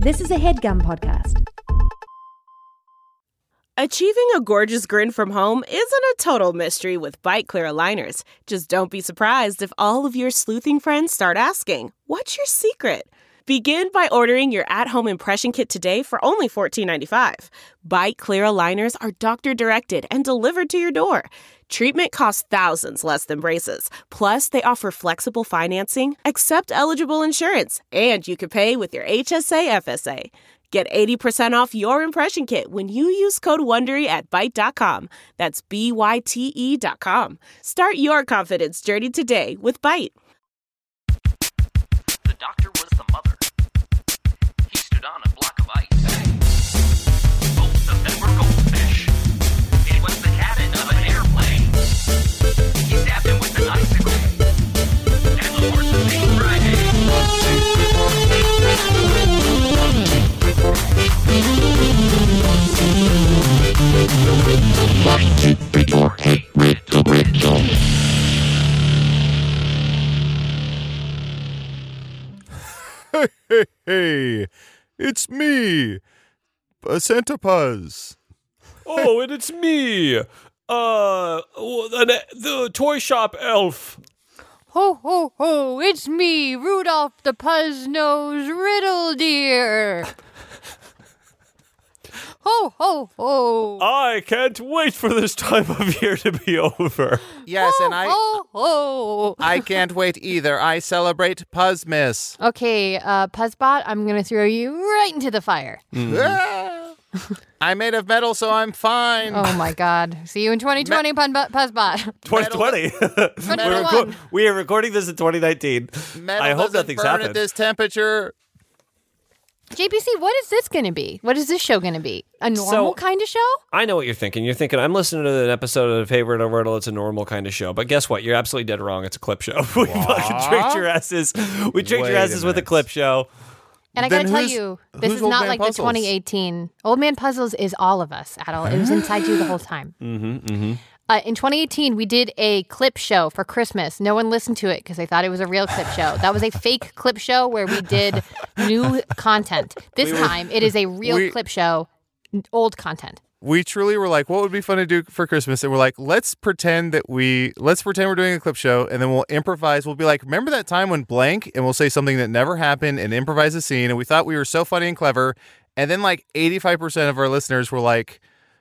This is a HeadGum podcast. Achieving a gorgeous grin from home isn't a total mystery with Byte Clear aligners. Just don't be surprised if all of your sleuthing friends start asking, "What's your secret?" Begin by ordering your at-home impression kit today for only $14.95. Byte Clear aligners are doctor-directed and delivered to your door. Treatment costs thousands less than braces. Plus, they offer flexible financing, accept eligible insurance, and you can pay with your HSA FSA. Get 80% off your impression kit when you use code WONDERY at Byte.com. That's BYTE.com. Start your confidence journey today with Byte. The doctor was the mother. He stood on a block of ice. Both of them were goldfish. It was the cabin of an airplane. He stabbed him with an icicle. And the horse was named Friday. Hey, it's me, Santa Puz. Oh, and it's me, the toy shop elf. Ho, ho, ho, it's me, Rudolph the Puzz-Nose Riddle Deer. Ho, ho, ho. I can't wait for this time of year to be over. Yes, and Ho, ho. I can't wait either. I celebrate Puzzmas. Okay, Puzzbot, I'm going to throw you right into the fire. I'm made of metal, so I'm fine. Oh, my God. See you in 2020, Puzzbot. 2020. 2021. We are recording this in 2019. Metal I hope doesn't nothing's burn happened. at this temperature. JPC, what is this going to be? What is this show going to be? A normal kind of show? I know what you're thinking. You're thinking, I'm listening to an episode of Favorite or Riddle. It's a normal kind of show. But guess what? You're absolutely dead wrong. It's a clip show. We fucking tricked your asses. We tricked your asses with a clip show. And I Then got to tell who's- you, this who's is Old not Man like Puzzles? the 2018. Old Man Puzzles is all of us, Adel. It was inside you the whole time. In 2018, we did a clip show for Christmas. No one listened to it because they thought it was a real clip show. That was a fake clip show where we did new content. This time, it is a real clip show, old content. We truly were like, what would be fun to do for Christmas? And we're like, let's pretend we're doing a clip show, and then we'll improvise. We'll be like, remember that time when blank? And we'll say something that never happened and improvise a scene. And we thought we were so funny and clever. And then like 85% of our listeners were like,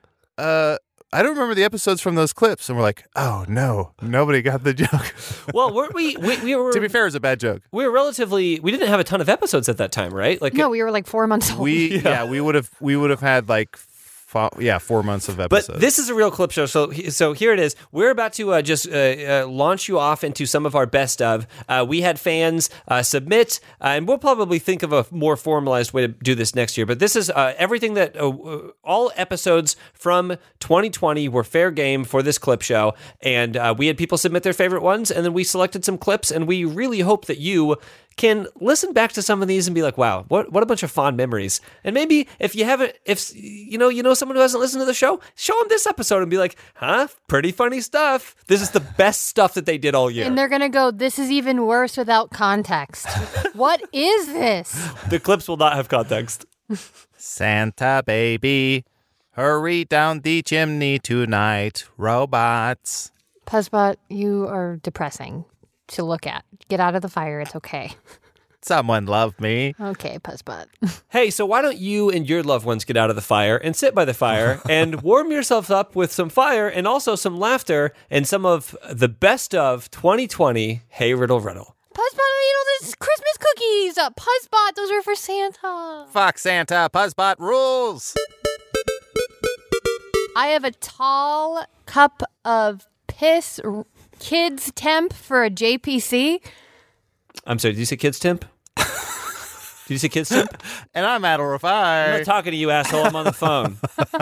I don't remember the episodes from those clips. And we're like, oh no, nobody got the joke. Well, weren't we were... To be fair, it's a bad joke. We were we didn't have a ton of episodes at that time, right? Like, No, we were like 4 months old. We would have had like 4 months of episodes. But this is a real clip show, so here it is. We're about to just launch you off into some of our best of. We had fans submit, and we'll probably think of a more formalized way to do this next year. But this is everything that all episodes from 2020 were fair game for this clip show, and we had people submit their favorite ones, and then we selected some clips, and we really hope that you can listen back to some of these and be like, wow, what a bunch of fond memories. And maybe if you haven't, if you know someone who hasn't listened to the show, show them this episode and be like, huh, pretty funny stuff. This is the best stuff that they did all year. And they're going to go, this is even worse without context. What is this? The clips will not have context. Santa baby, hurry down the chimney tonight, robots. Puzzbot, you are depressing to look at. Get out of the fire. It's okay. Someone love me. Okay, Puzzbot. Hey, so why don't you and your loved ones get out of the fire and sit by the fire and warm yourselves up with some fire and also some laughter and some of the best of 2020 Hey Riddle Riddle. Puzzbot, this Christmas cookies. Puzzbot, those are for Santa. Fuck Santa, Puzzbot rules. I have a tall cup of piss kids temp for a JPC. I'm sorry, did you say kids temp? Did you say kids temp? And I'm Adel I'm Rafai. not talking to you, asshole. I'm on the phone.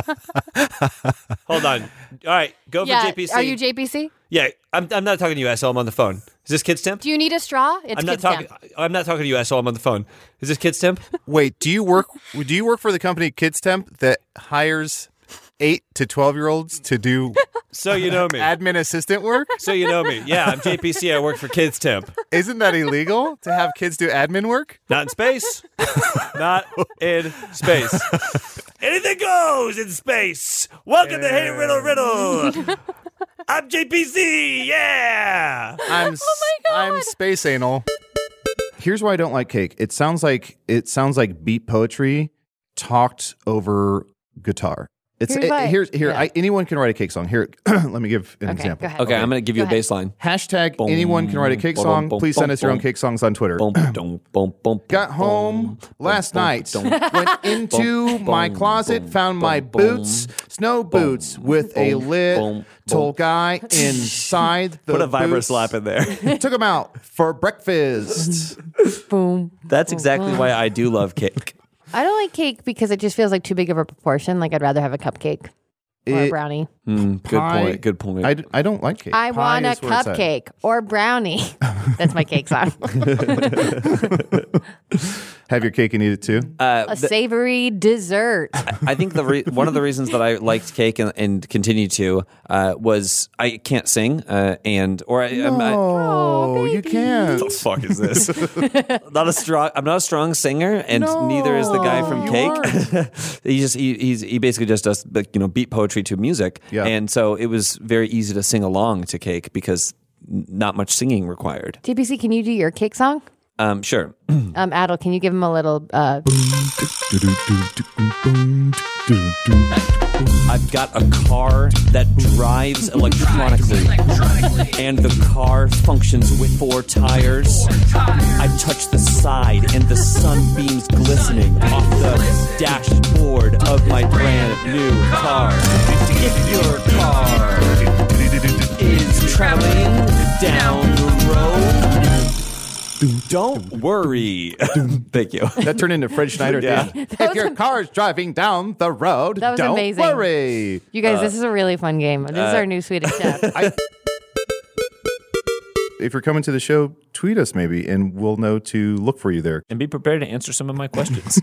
Hold on. All right, go for JPC. Are you JPC? Yeah, I'm not talking to you, asshole. I'm on the phone. Is this kids temp? Do you need a straw? It's I'm not kids talking. temp. I'm not talking to you, asshole. I'm on the phone. Is this kids temp? Wait, do you work for the company Kids Temp that hires 8 to 12-year-olds to do So you know me. Admin assistant work? So you know me. Yeah, I'm JPC. I work for Kids Temp. Isn't that illegal to have kids do admin work? Not in space. Not in space. Anything goes in space. Welcome to Hey Riddle. I'm JPC. Yeah. I'm space anal. Here's why I don't like cake. It sounds like beat poetry talked over guitar. Anyone can write a cake song. Here, let me give an example. Go ahead. Okay, I'm going to give you a Go ahead. baseline. Hashtag anyone can write a cake song. Please send us your own cake songs on Twitter. Got home last night. Went into my closet, found my boots, snow boots with a little guy inside the Put a vibra boots. slap in there. Took him out for breakfast. Boom. That's exactly why I do love cake. I don't like cake because it just feels like too big of a proportion. Like I'd rather have a cupcake or a brownie. Good point. I don't like cake. I want a Pie is where it's at. cupcake or brownie. That's my cake song. Have your cake and eat it too. A savory dessert. I think one of the reasons that I liked cake and continue to was I can't sing Oh, you can't. What the fuck is this? I'm not a strong singer, and neither is the guy from you Cake. aren't. he basically just does beat poetry to music, Yeah. and so it was very easy to sing along to Cake because not much singing required. TPC, can you do your cake song? Sure. Adel, can you give him a little? I've got a car that drives electronically, and the car functions with 4 tires. I touch the side, and the sunbeams glistening off the dashboard of my brand new car. If your car is traveling down the road, don't worry. Thank you. That turned into Fred Schneider. Yeah. Thing. If your car's driving down the road, That was don't amazing. worry. You guys, this is a really fun game. This is our new Swedish chef. If you're coming to the show, tweet us maybe, and we'll know to look for you there. And be prepared to answer some of my questions.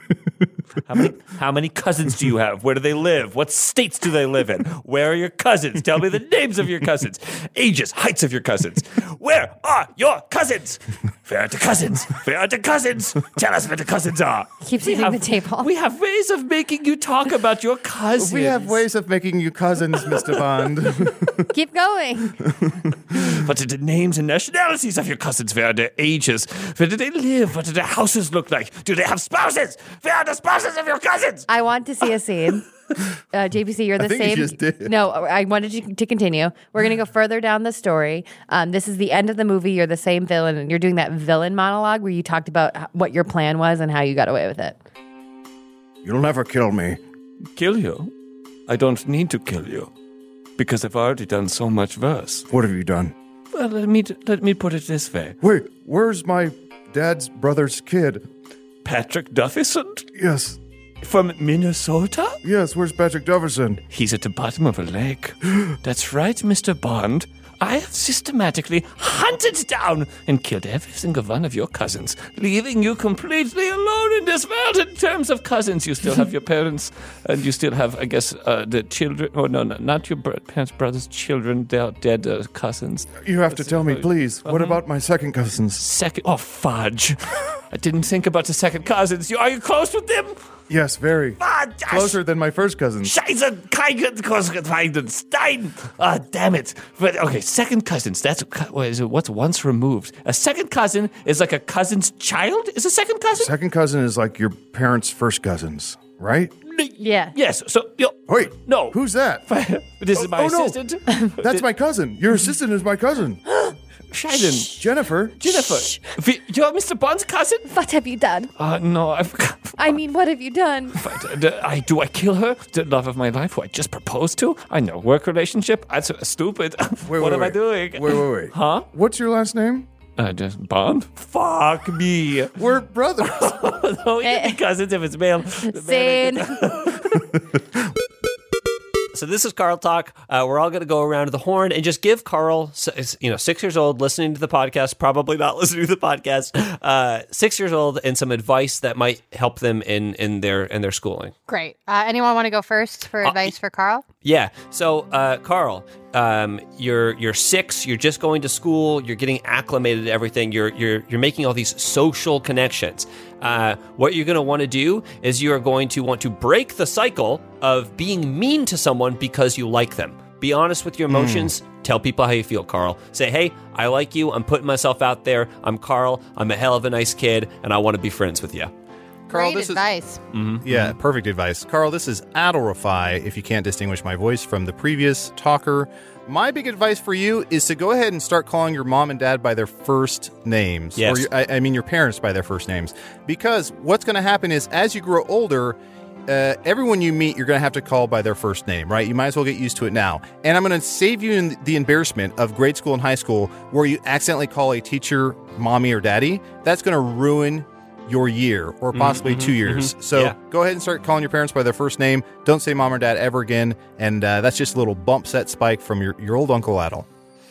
How many cousins do you have? Where do they live? What states do they live in? Where are your cousins? Tell me the names of your cousins. Ages, heights of your cousins. Where are your cousins? Where are the cousins? Where are the cousins? Tell us where the cousins are. Keeps hitting the table. We have ways of making you talk about your cousins. We have ways of making you cousins, Mr. Bond. Keep going. What are the names and nationalities of your cousins? Where are their ages? Where do they live? What do their houses look like? Do they have spouses? Where are the spouses of your cousins? I want to see a scene. JPC, you're the I think same. you just did. No, I wanted you to continue. We're going to go further down the story. This is the end of the movie. You're the same villain, and you're doing that villain monologue where you talked about what your plan was and how you got away with it. You'll never kill me. Kill you? I don't need to kill you. Because I've already done so much worse. What have you done? Well, let me put it this way. Wait, where's my dad's brother's kid? Patrick Duffyson? Yes, From Minnesota? yes, where's Patrick Duffyson? He's at the bottom of a lake. That's right, Mr. Bond. I have systematically hunted down and killed every single one of your cousins, leaving you completely alone in this world in terms of cousins. You still have your parents, and you still have, I guess, the children. Oh, no, not your parents' brothers' children. They're dead cousins. You have to tell me, please. What about my second cousins? Oh, fudge. I didn't think about the second cousins. Are you close with them? Yes, very. Fudge. Closer than my first cousins. Scheiße, Stein. Ah, damn it. But okay, second cousins. What's once removed? A second cousin is like a cousin's child? Is a second cousin? Second cousin is like your parents' first cousins, right? Yeah. Yes. So, Wait, no. who's that? This is my no. assistant. That's my cousin. Your assistant is my cousin. Scheiden. Jennifer. You're Mr. Bond's cousin? What have you done? No. I mean, what have you done? Do I kill her? The love of my life who I just proposed to? I know. Work relationship? That's stupid. What am I doing? Wait. Huh? What's your last name? Just Bond? Fuck me. We're brothers. No, we can be cousins if it's male. Sane. So this is Carl Talk. We're all going to go around to the horn and just give Carl, 6 years old, listening to the podcast, probably not listening to the podcast, 6 years old, and some advice that might help them in their schooling. Great. Anyone want to go first for advice for Carl? Yeah. So, Carl, you're 6. You're just going to school. You're getting acclimated to everything. You're making all these social connections. What you're going to want to do is you are going to want to break the cycle of being mean to someone because you like them. Be honest with your emotions. Tell people how you feel, Carl. Say, hey, I like you. I'm putting myself out there. I'm Carl. I'm a hell of a nice kid, and I want to be friends with you. Carl, Great advice. Yeah, perfect advice. Carl, this is Adolrify, if you can't distinguish my voice from the previous talker. My big advice for you is to go ahead and start calling your mom and dad by their first names. Yes. Or I mean your parents by their first names. Because what's going to happen is as you grow older, everyone you meet, you're going to have to call by their first name, right? You might as well get used to it now. And I'm going to save you the embarrassment of grade school and high school where you accidentally call a teacher mommy or daddy. That's going to ruin your year or possibly 2 years. So go ahead and start calling your parents by their first name. Don't say mom or dad ever again. And that's just a little bump set spike from your old Uncle Adel.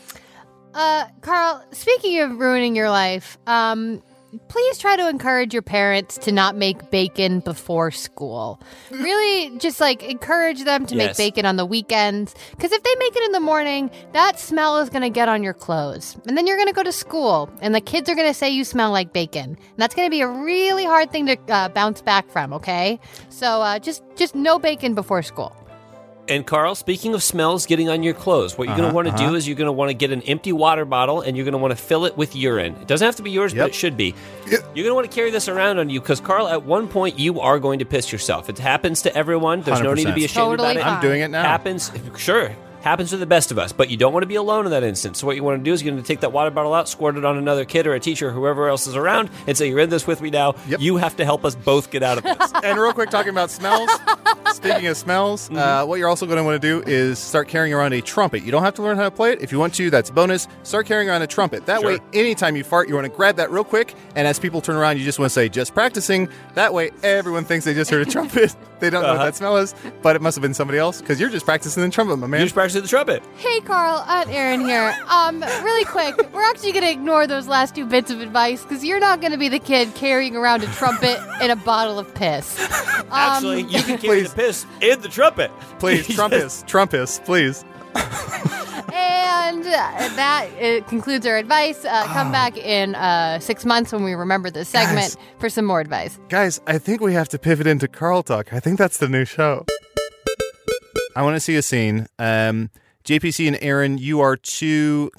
Carl, speaking of ruining your life, please try to encourage your parents to not make bacon before school. Really, just encourage them to make bacon on the weekends. Because if they make it in the morning, that smell is going to get on your clothes. And then you're going to go to school, and the kids are going to say you smell like bacon. And that's going to be a really hard thing to bounce back from, okay? So just no bacon before school. And Carl, speaking of smells getting on your clothes, what you're going to want to do is you're going to want to get an empty water bottle and you're going to want to fill it with urine. It doesn't have to be yours, but it should be. You're going to want to carry this around on you because, Carl, at one point you are going to piss yourself. It happens to everyone. There's no need to be ashamed Totally about it. fine. I'm doing it now. Happens to the best of us, but you don't want to be alone in that instance. So what you want to do is you're going to take that water bottle out, squirt it on another kid or a teacher or whoever else is around, and say, you're in this with me now. Yep. You have to help us both get out of this. And real quick, talking about smells. Speaking of smells, what you're also going to want to do is start carrying around a trumpet. You don't have to learn how to play it. If you want to, that's a bonus. Start carrying around a trumpet. That way, anytime you fart, you want to grab that real quick. And as people turn around, you just want to say, just practicing. That way, everyone thinks they just heard a trumpet. They don't know what that smell is, but it must have been somebody else because you're just practicing the trumpet, my man. You're just practicing the trumpet. Hey, Carl, Erin here. Really quick, we're actually going to ignore those last 2 bits of advice because you're not going to be the kid carrying around a trumpet and a bottle of piss. Actually, you can carry the piss in the trumpet. Please, trumpets, please. And that concludes our advice. Come back in 6 months when we remember this segment for some more advice. Guys, I think we have to pivot into Carl Talk. I think that's the new show. I want to see a scene. JPC and Aaron, you are two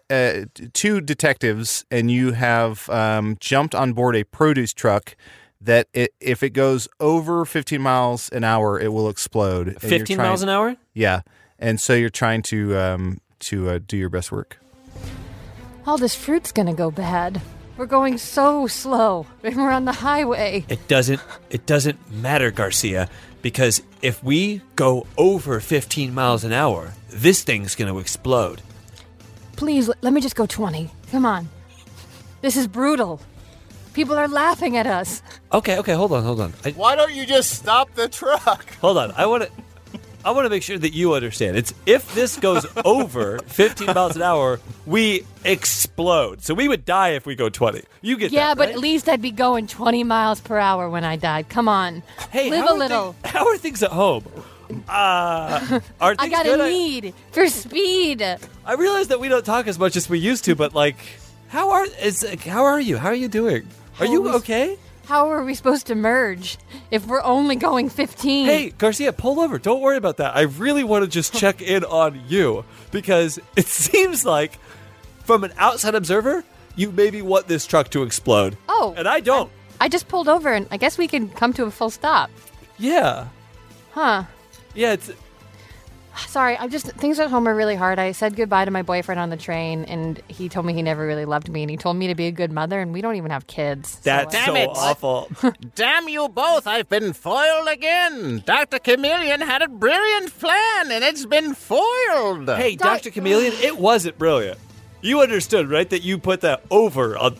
detectives, and you have jumped on board a produce truck that if it goes over 15 miles an hour, it will explode. 15 miles an hour? Yeah. And so you're trying to do your best work. All this fruit's going to go bad. We're going so slow. We're on the highway. It doesn't matter, Garcia, because if we go over 15 miles an hour, this thing's going to explode. Please, let me just go 20. Come on. This is brutal. People are laughing at us. Okay, hold on. Why don't you just stop the truck? Hold on. I want to make sure that you understand. It's if this goes over 15 miles an hour, we explode. So we would die if we go 20. You get that, Yeah, but right? at least I'd be going 20 miles per hour when I died. Come on. Hey, live a little. How are things at home? Are things I got good? a need for speed. I realize that we don't talk as much as we used to, but how are you? How are you doing? Are you okay? How are we supposed to merge if we're only going 15? Hey, Garcia, pull over. Don't worry about that. I really want to just check in on you because it seems like, from an outside observer, you maybe want this truck to explode. Oh. And I don't. I just pulled over, and I guess we can come to a full stop. Yeah. Huh. Yeah, it's... Sorry, things at home are really hard. I said goodbye to my boyfriend on the train, and he told me he never really loved me, and he told me to be a good mother, and we don't even have kids. That's so, so it. awful. Damn you both, I've been foiled again. Dr. Chameleon had a brilliant plan, and it's been foiled. Hey, Dr. Chameleon, it wasn't brilliant. You understood, right, that you put that over on...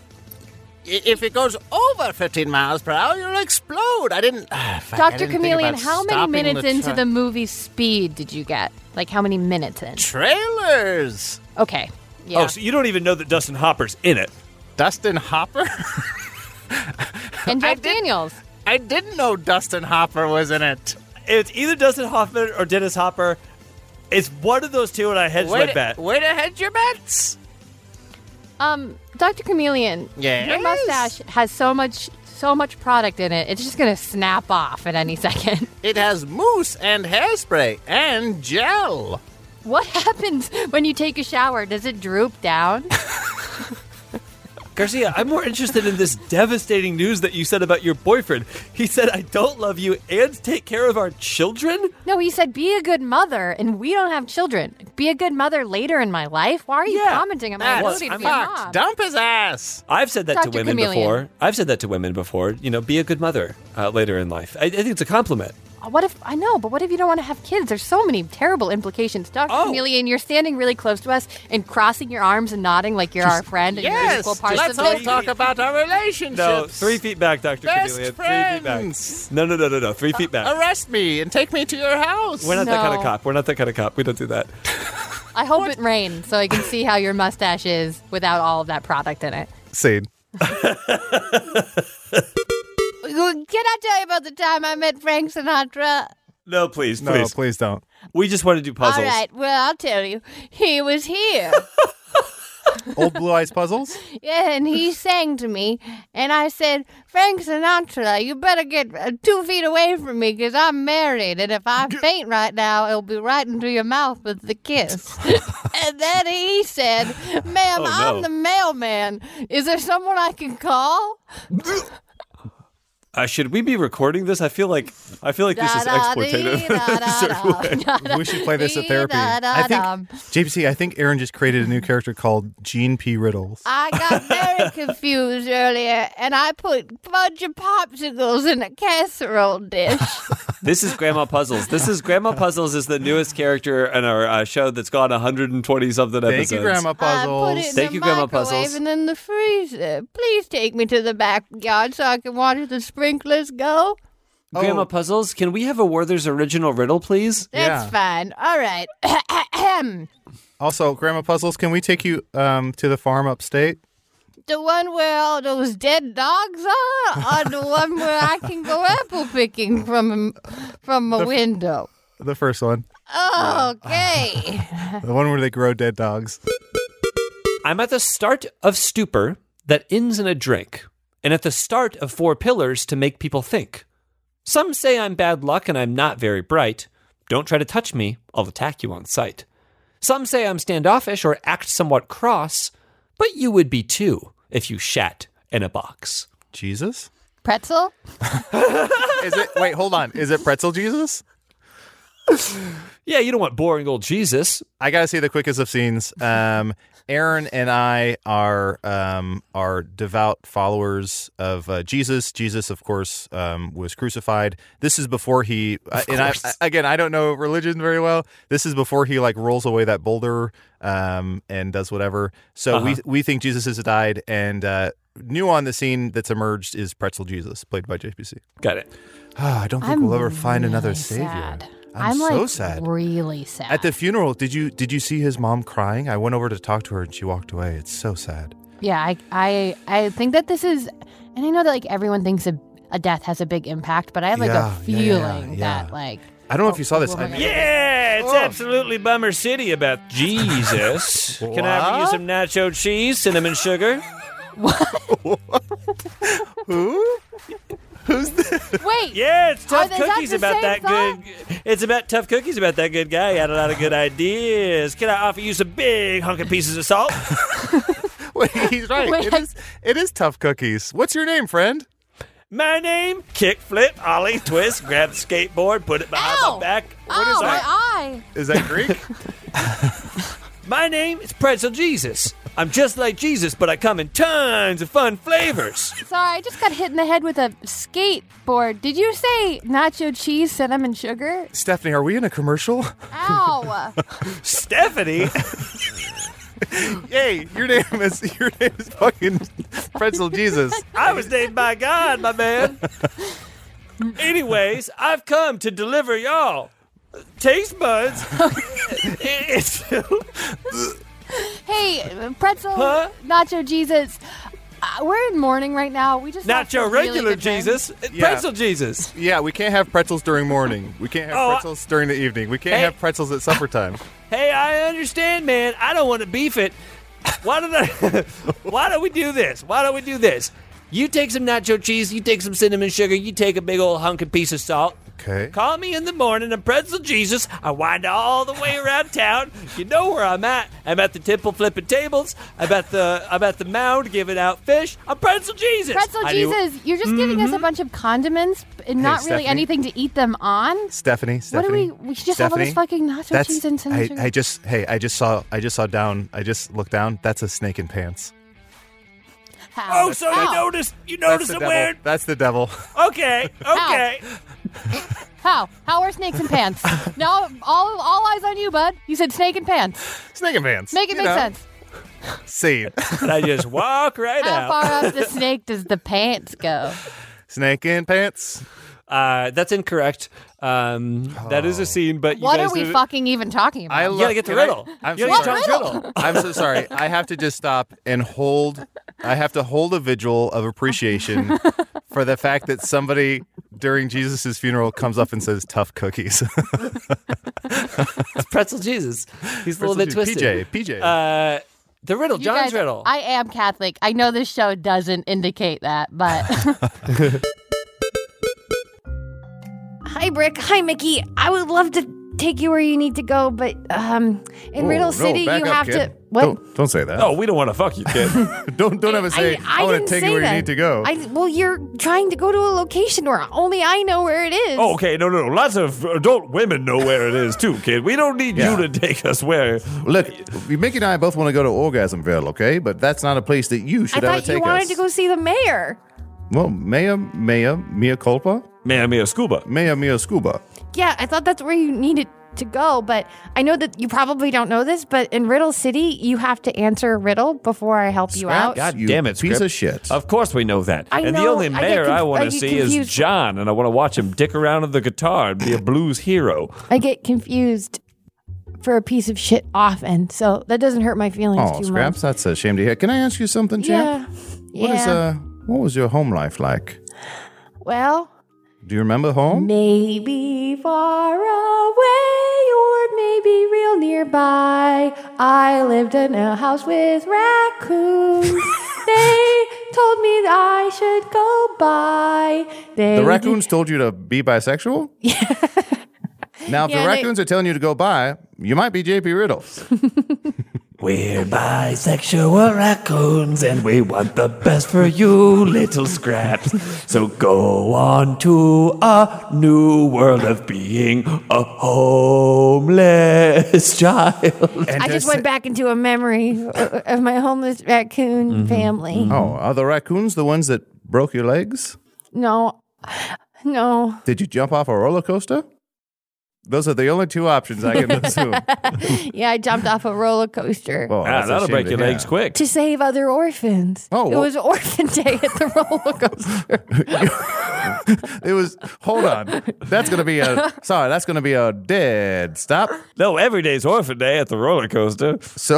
If it goes over 15 miles per hour, you'll explode. I didn't Dr. Chameleon, think about how many stopping minutes the into truck. the movie Speed did you get? Like, how many minutes in? Trailers. Okay. Yeah. Oh, so you don't even know that Dustin Hopper's in it. Dustin Hopper? And Jeff Daniels. I didn't know Dustin Hopper was in it. It's either Dustin Hoffman or Dennis Hopper. It's one of those two, and I hedged my bet. Way to hedge your bets. Dr. Chameleon, Yes? your mustache has so much product in it, it's just going to snap off at any second. It has mousse and hairspray and gel. What happens when you take a shower? Does it droop down? Garcia, I'm more interested in this devastating news that you said about your boyfriend. He said, I don't love you and take care of our children? No, he said, be a good mother, and we don't have children. Be a good mother later in my life? Why are you commenting on my That's ability to be a fucked. mom? Dump his ass. I've said that to Dr. women Chameleon. before. I've said that to women before. You know, be a good mother later in life. I think it's a compliment. What if, I know, but what if you don't want to have kids? There's so many terrible implications. Dr. Chameleon, you're standing really close to us and crossing your arms and nodding like you're our friend and you're Yes. equal parts Let's of all this. talk about our relationships. No, 3 feet back, Dr. Best Chameleon. 3 feet friends. back. No. 3 feet back. Arrest me and take me to your house. We're not that kind of No. cop. We're not that kind of cop. We don't do that. I hope it rains so I can see how your mustache is without all of that product in it. Scene. Can I tell you about the time I met Frank Sinatra? No, please. No, please don't. We just want to do puzzles. All right, well, I'll tell you. He was here. Old Blue Eyes Puzzles? Yeah, and he sang to me, and I said, Frank Sinatra, you better get 2 feet away from me because I'm married, and if I faint right now, it'll be right into your mouth with the kiss. And then he said, ma'am, Oh, no. I'm the mailman. Is there someone I can call? Should we be recording this? I feel like this is exploitative in a certain way. We should play this at therapy. I think, JPC, I think Aaron just created a new character called Gene P. Riddles. I got very confused earlier, and I put a bunch of popsicles in a casserole dish. This is Grandma Puzzles. Grandma Puzzles is the newest character in our show that's gone 120-something episodes. Thank you, Grandma Puzzles. I put it in Thank the you, Grandma microwave Puzzles. and in the freezer. Please take me to the backyard so I can watch the sprinklers go. Grandma Puzzles, can we have a Werther's original riddle, please? That's Yeah. fine. All right. Also, Grandma Puzzles, can we take you to the farm upstate? The one where all those dead dogs are, or the one where I can go apple picking from a window? The first one. Okay. The one where they grow dead dogs. I'm at the start of stupor that ends in a drink, and at the start of 4 pillars to make people think. Some say I'm bad luck and I'm not very bright. Don't try to touch me, I'll attack you on sight. Some say I'm standoffish or act somewhat cross, but you would be too if you shat in a box. Jesus? Pretzel? Is it? Wait, hold on. Is it Pretzel Jesus? Yeah, you don't want boring old Jesus. I gotta see the quickest of scenes. Aaron and I are devout followers of Jesus. Jesus, of course, was crucified. This is before he. I don't know religion very well. This is before he like rolls away that boulder and does whatever. So we think Jesus has died. And new on the scene that's emerged is Pretzel Jesus, played by JPC. Got it. I don't think we'll ever find another savior. Sad. I'm so like sad. Really sad. At the funeral, did you see his mom crying? I went over to talk to her and she walked away. It's so sad. Yeah, I think that this is, and I know that like everyone thinks a death has a big impact, but I have like a feeling that like. I don't know if you saw this. Yeah, it's absolutely Bummer City about Jesus. Can I offer you some nacho cheese, cinnamon sugar? Who? Who's this? Wait. Yeah, it's tough Is that cookies the about same that song? good. It's about tough cookies about that good guy. He had a lot of good ideas. Can I offer you some big hunky pieces of salt? Wait, he's right. Wait, It is tough cookies. What's your name, friend? My name, kick, flip, ollie, twist, grab the skateboard, put it behind Ow! my back. Oh, my that? eye. Is that Greek? My name is Pretzel Jesus. I'm just like Jesus, but I come in tons of fun flavors. Sorry, I just got hit in the head with a skateboard. Did you say nacho cheese, cinnamon sugar? Stephanie, are we in a commercial? Ow. Stephanie? Hey, your name is fucking Pretzel Jesus. I was named by God, my man. Anyways, I've come to deliver y'all taste buds. Hey, pretzel, Huh? nacho Jesus. We're in mourning right now. We just Not your really regular good thing. Jesus, pretzel Jesus. Yeah, we can't have pretzels during morning. We can't have pretzels during the evening. We can't Hey. have pretzels at supper time. Hey, I understand, man. I don't want to beef it. Why don't we do this? You take some nacho cheese, you take some cinnamon sugar, you take a big old hunky piece of salt. Okay. Call me in the morning, I'm Pretzel Jesus. I wind all the way around town. You know where I'm at. I'm at the temple flipping tables. I'm at the mound giving out fish. I'm Pretzel Jesus. Pretzel Jesus, you're just giving us a bunch of condiments and not really Stephanie. anything to eat them on. Stephanie. What do we should just have all this fucking nacho cheese and cinnamon sugar. I just looked down. That's a snake in pants. How? Oh, so How? you notice I'm wearing. That's the devil. Okay. How are snakes in pants? No, all eyes on you, bud. You said snake in pants. Snake in pants. Make it make sense. Scene. And I just walk right How out. far up the snake does the pants go? Snake in pants. That's incorrect. That is a scene, but you What guys are we did it- fucking even talking about? You gotta get the riddle. I'm You so gotta sorry. get John's riddle. I'm so sorry. I have to just stop and hold. I have to hold a vigil of appreciation for the fact that somebody during Jesus' funeral comes up and says tough cookies. It's Pretzel Jesus. He's a little bit twisted. PJ. The riddle, You John's guys, riddle. I am Catholic. I know this show doesn't indicate that, but. Hi, Brick. Hi, Mickey. I would love to take you where you need to go, but in Riddle City, you have to. What? Don't say that. Oh, we don't want to fuck you, kid. Don't ever say I want didn't to take you say where that. you need to go. Well, you're trying to go to a location where only I know where it is. Oh, okay, no. Lots of adult women know where it is too, kid. We don't need Yeah. you to take us where. Look, Mickey and I both want to go to Orgasmville, okay? But that's not a place that you I should ever thought you take wanted us. to go see the mayor. Well, mea culpa? Mea scuba. Mea scuba. Yeah, I thought that's where you needed to go, but I know that you probably don't know this, but in Riddle City, you have to answer a riddle before I help you out. God You damn it, piece Script. of shit. Of course we know that. I And the know, only I get mayor I conf- want I to get see is confused. John, and I want to watch him dick around with the guitar and be a blues hero. I get confused for a piece of shit often, so that doesn't hurt my feelings Oh, too Scraps, much. that's a shame to hear. Can I ask you something, champ? Yeah. What was your home life like? Well, Do you remember home? maybe far away or maybe real nearby. I lived in a house with raccoons. They told me that I should go by. The raccoons told you to be bisexual? Yeah. Now, if Yeah, the raccoons are telling you to go by, you might be JP Riddle. We're bisexual raccoons, and we want the best for you, little Scraps. So go on to a new world of being a homeless child. I just went back into a memory of my homeless raccoon family. Oh, are the raccoons the ones that broke your legs? No. Did you jump off a roller coaster? Those are the only two options I can assume. Yeah, I jumped off a roller coaster. Well, that's a That'll shame break to your hear. legs quick. to save other orphans. Oh, it well- was Orphan Day at the roller coaster. It was. Hold on. That's gonna be a dead stop. No, every day's Orphan Day at the roller coaster. So,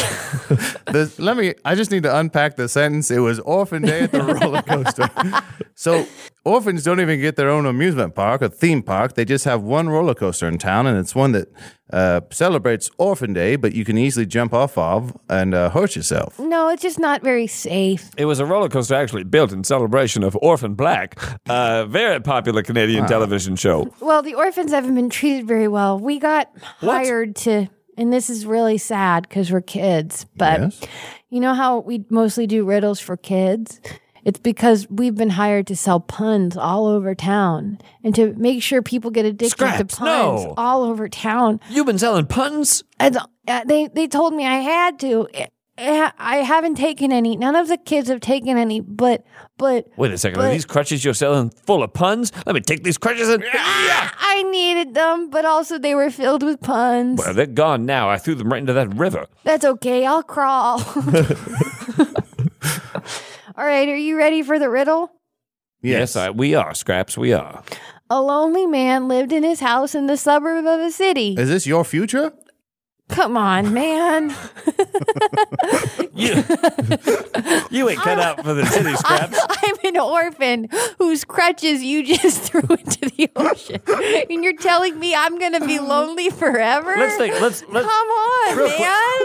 I just need to unpack the sentence. It was Orphan Day at the roller coaster. So, orphans don't even get their own amusement park or theme park. They just have one roller coaster in town, and it's one that celebrates Orphan Day, but you can easily jump off of and hurt yourself. No, it's just not very safe. It was a roller coaster actually built in celebration of Orphan Black, a very popular Canadian television show. Well, the orphans haven't been treated very well. We got What? hired to, and this is really sad because we're kids, but Yes. you know how we mostly do riddles for kids? It's because we've been hired to sell puns all over town and to make sure people get addicted to Scraps, puns no. all over town. You've been selling puns? And they told me I had to. I haven't taken any. None of the kids have taken any, but Wait a second, are But- these crutches you're selling full of puns? Let me take these crutches and... I needed them, but also they were filled with puns. Well, they're gone now. I threw them right into that river. That's okay. I'll crawl. All right, are you ready for the riddle? Yes, we are, Scraps, we are. A lonely man lived in his house in the suburb of a city. Is this your future? Come on, man. You ain't cut out for the city scraps. I'm an orphan whose crutches you just threw into the ocean. And you're telling me I'm going to be lonely forever? Let's Come on, man.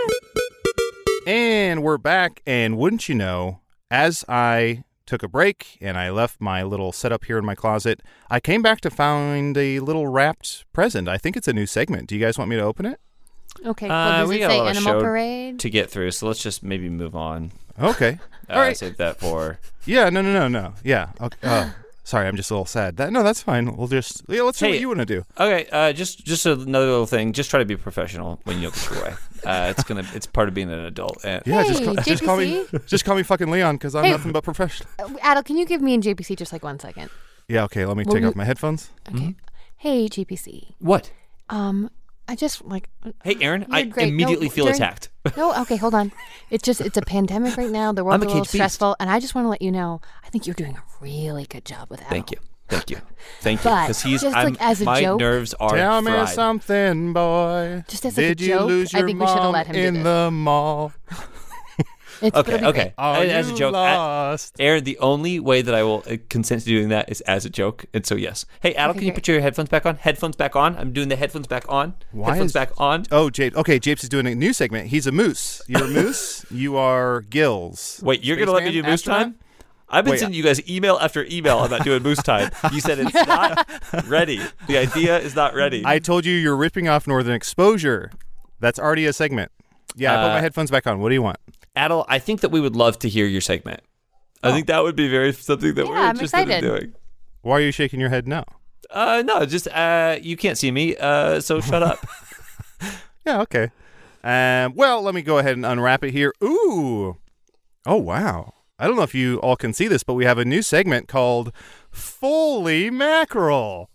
And we're back, and wouldn't you know, as I took a break and I left my little setup here in my closet, I came back to find a little wrapped present. I think it's a new segment. Do you guys want me to open it? Okay, cool. Does we it got a say lot of Animal show Parade? to get through, so let's just maybe move on. Okay. All right. Save that for... Yeah, no. Yeah. Okay. Sorry, I'm just a little sad. That's fine. We'll just... Yeah, let's see what you want to do. Okay, just another little thing. Just try to be professional when you get your way. It's part of being an adult. And Yeah, Hey, just call me fucking Leon, because I'm Hey. nothing but professional. Adel, can you give me and JPC just like 1 second? Yeah, okay, let me Will take you- off my headphones. Okay. Hey, JPC. What? I just like... Hey, Aaron, You're I great. immediately feel during- attacked. No, okay, hold on. It's a pandemic right now. The I'm world's a a little caged beast. stressful, and I just want to let you know, I think you're doing a really good job with Adel. Thank you. But Just like as a my joke- nerves are Tell me fried. something, boy. Just as like Did a you joke, lose I your think we should have mom let him do in this. the mall? It's Okay, it'll be okay. great. Are As a you joke, lost? Aaron, the only way that I will consent to doing that is as a joke, and so yes. Hey, Adel, Okay, can you great. put your headphones back on? Headphones back on. I'm doing the headphones back on. Why headphones is- back on. Oh, Japes. Okay, Japes is doing a new segment. He's a moose. You're a moose. You are Gills. Wait, you're gonna let me do Spaceman, moose astronaut? time? I've been Wait, sending you guys email after email about doing moose time. You said it's not ready. The idea is not ready. I told you you're ripping off Northern Exposure. That's already a segment. Yeah, I put my headphones back on. What do you want? Adel, I think that we would love to hear your segment. I think that would be something that Yeah, we're I'm interested in excited. doing. Why are you shaking your head no? No, just you can't see me, so shut up. Yeah, okay. Well, let me go ahead and unwrap it here. Ooh. Oh, wow. I don't know if you all can see this, but we have a new segment called Foley Mackerel.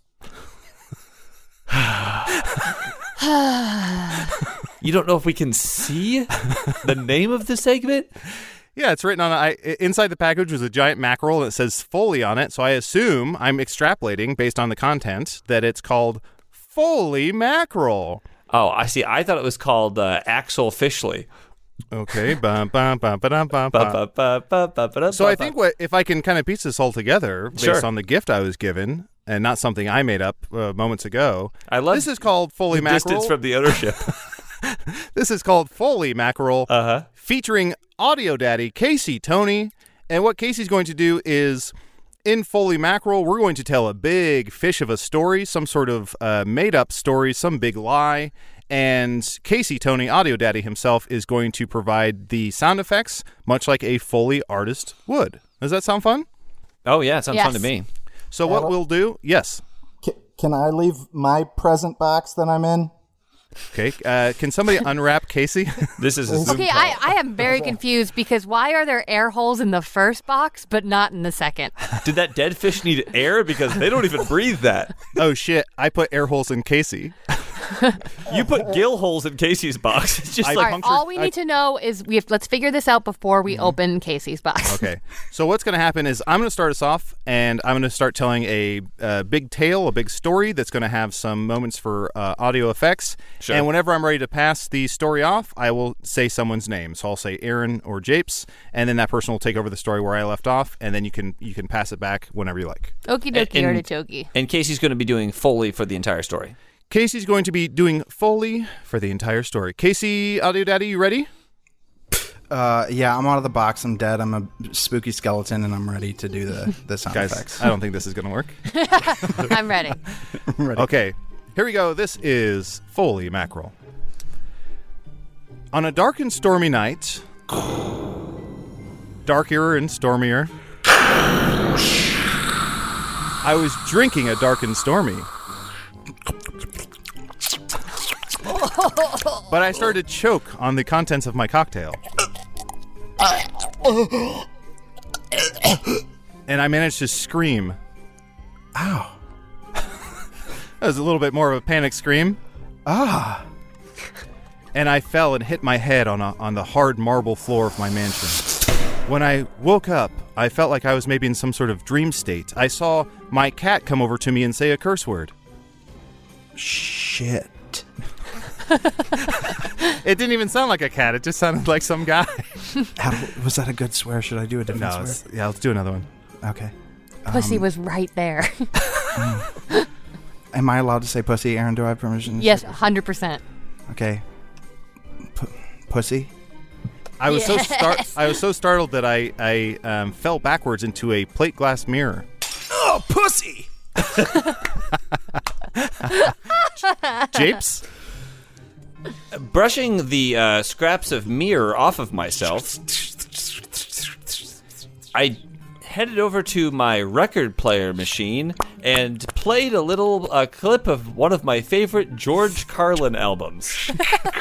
You don't know if we can see the name of the segment? Yeah, it's written on inside the package was a giant mackerel and it says Foley on it. So I assume I'm extrapolating based on the content that it's called Foley Mackerel. Oh, I see. I thought it was called Axel Fishley. Okay. Bum, bum, bum, ba-dum, bum, bum. So I think if I can kind of piece this all together based Sure. on the gift I was given and not something I made up moments ago. I love this is called Foley the Mackerel. distance from the ownership. This is called Foley Mackerel, featuring Audio Daddy Casey Tony. And what Casey's going to do is, in Foley Mackerel, we're going to tell a big fish of a story, some sort of made-up story, some big lie. And Casey Tony, Audio Daddy himself, is going to provide the sound effects, much like a Foley artist would. Does that sound fun? Oh, yeah, it sounds fun to Yes. me. So what we'll do, yes. Can I leave my present box that I'm in? Okay, can somebody unwrap Casey? This is a Zoom Okay, call. I am very confused because why are there air holes in the first box but not in the second? Did that dead fish need air? Because they don't even breathe that. Oh, shit, I put air holes in Casey. You put gill holes in Casey's box. It's just I- All like, right, all we need to know is let's figure this out before we open Casey's box. Okay. So what's going to happen is I'm going to start us off, and I'm going to start telling a big tale, a big story that's going to have some moments for audio effects. Sure. And whenever I'm ready to pass the story off, I will say someone's name. So I'll say Aaron or Japes, and then that person will take over the story where I left off, and then you can pass it back whenever you like. Okie dokie, And- artichoke. and Casey's going to be doing Foley for the entire story. Casey's going to be doing Foley for the entire story. Casey, Audio Daddy, you ready? Yeah, I'm out of the box. I'm dead. I'm a spooky skeleton, and I'm ready to do the sound Guys, effects. I don't think this is going to work. I'm ready. Okay, here we go. This is Foley Mackerel. On a dark and stormy night, darker and stormier, I was drinking a dark and stormy. But I started to choke on the contents of my cocktail. And I managed to scream. Ow. That was a little bit more of a panic scream. Ah. And I fell and hit my head on the hard marble floor of my mansion. When I woke up, I felt like I was maybe in some sort of dream state. I saw my cat come over to me and say a curse word. Shit. It didn't even sound like a cat. It just sounded like some guy. Was that a good swear? Should I do a different swear? Yeah, let's do another one. Okay. Pussy was right there. Am I allowed to say pussy, Aaron? Do I have permission? Yes, 100%. Okay. Pussy? I was so startled that I fell backwards into a plate glass mirror. Oh, pussy! Japes? Brushing the scraps of mirror off of myself, I headed over to my record player machine and played a little clip of one of my favorite George Carlin albums.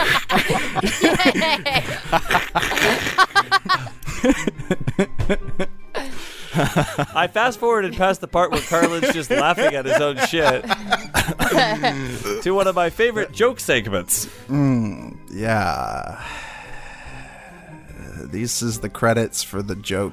I fast-forwarded past the part where Carlin's just laughing at his own shit to one of my favorite joke segments. Yeah. This is the credits for the joke.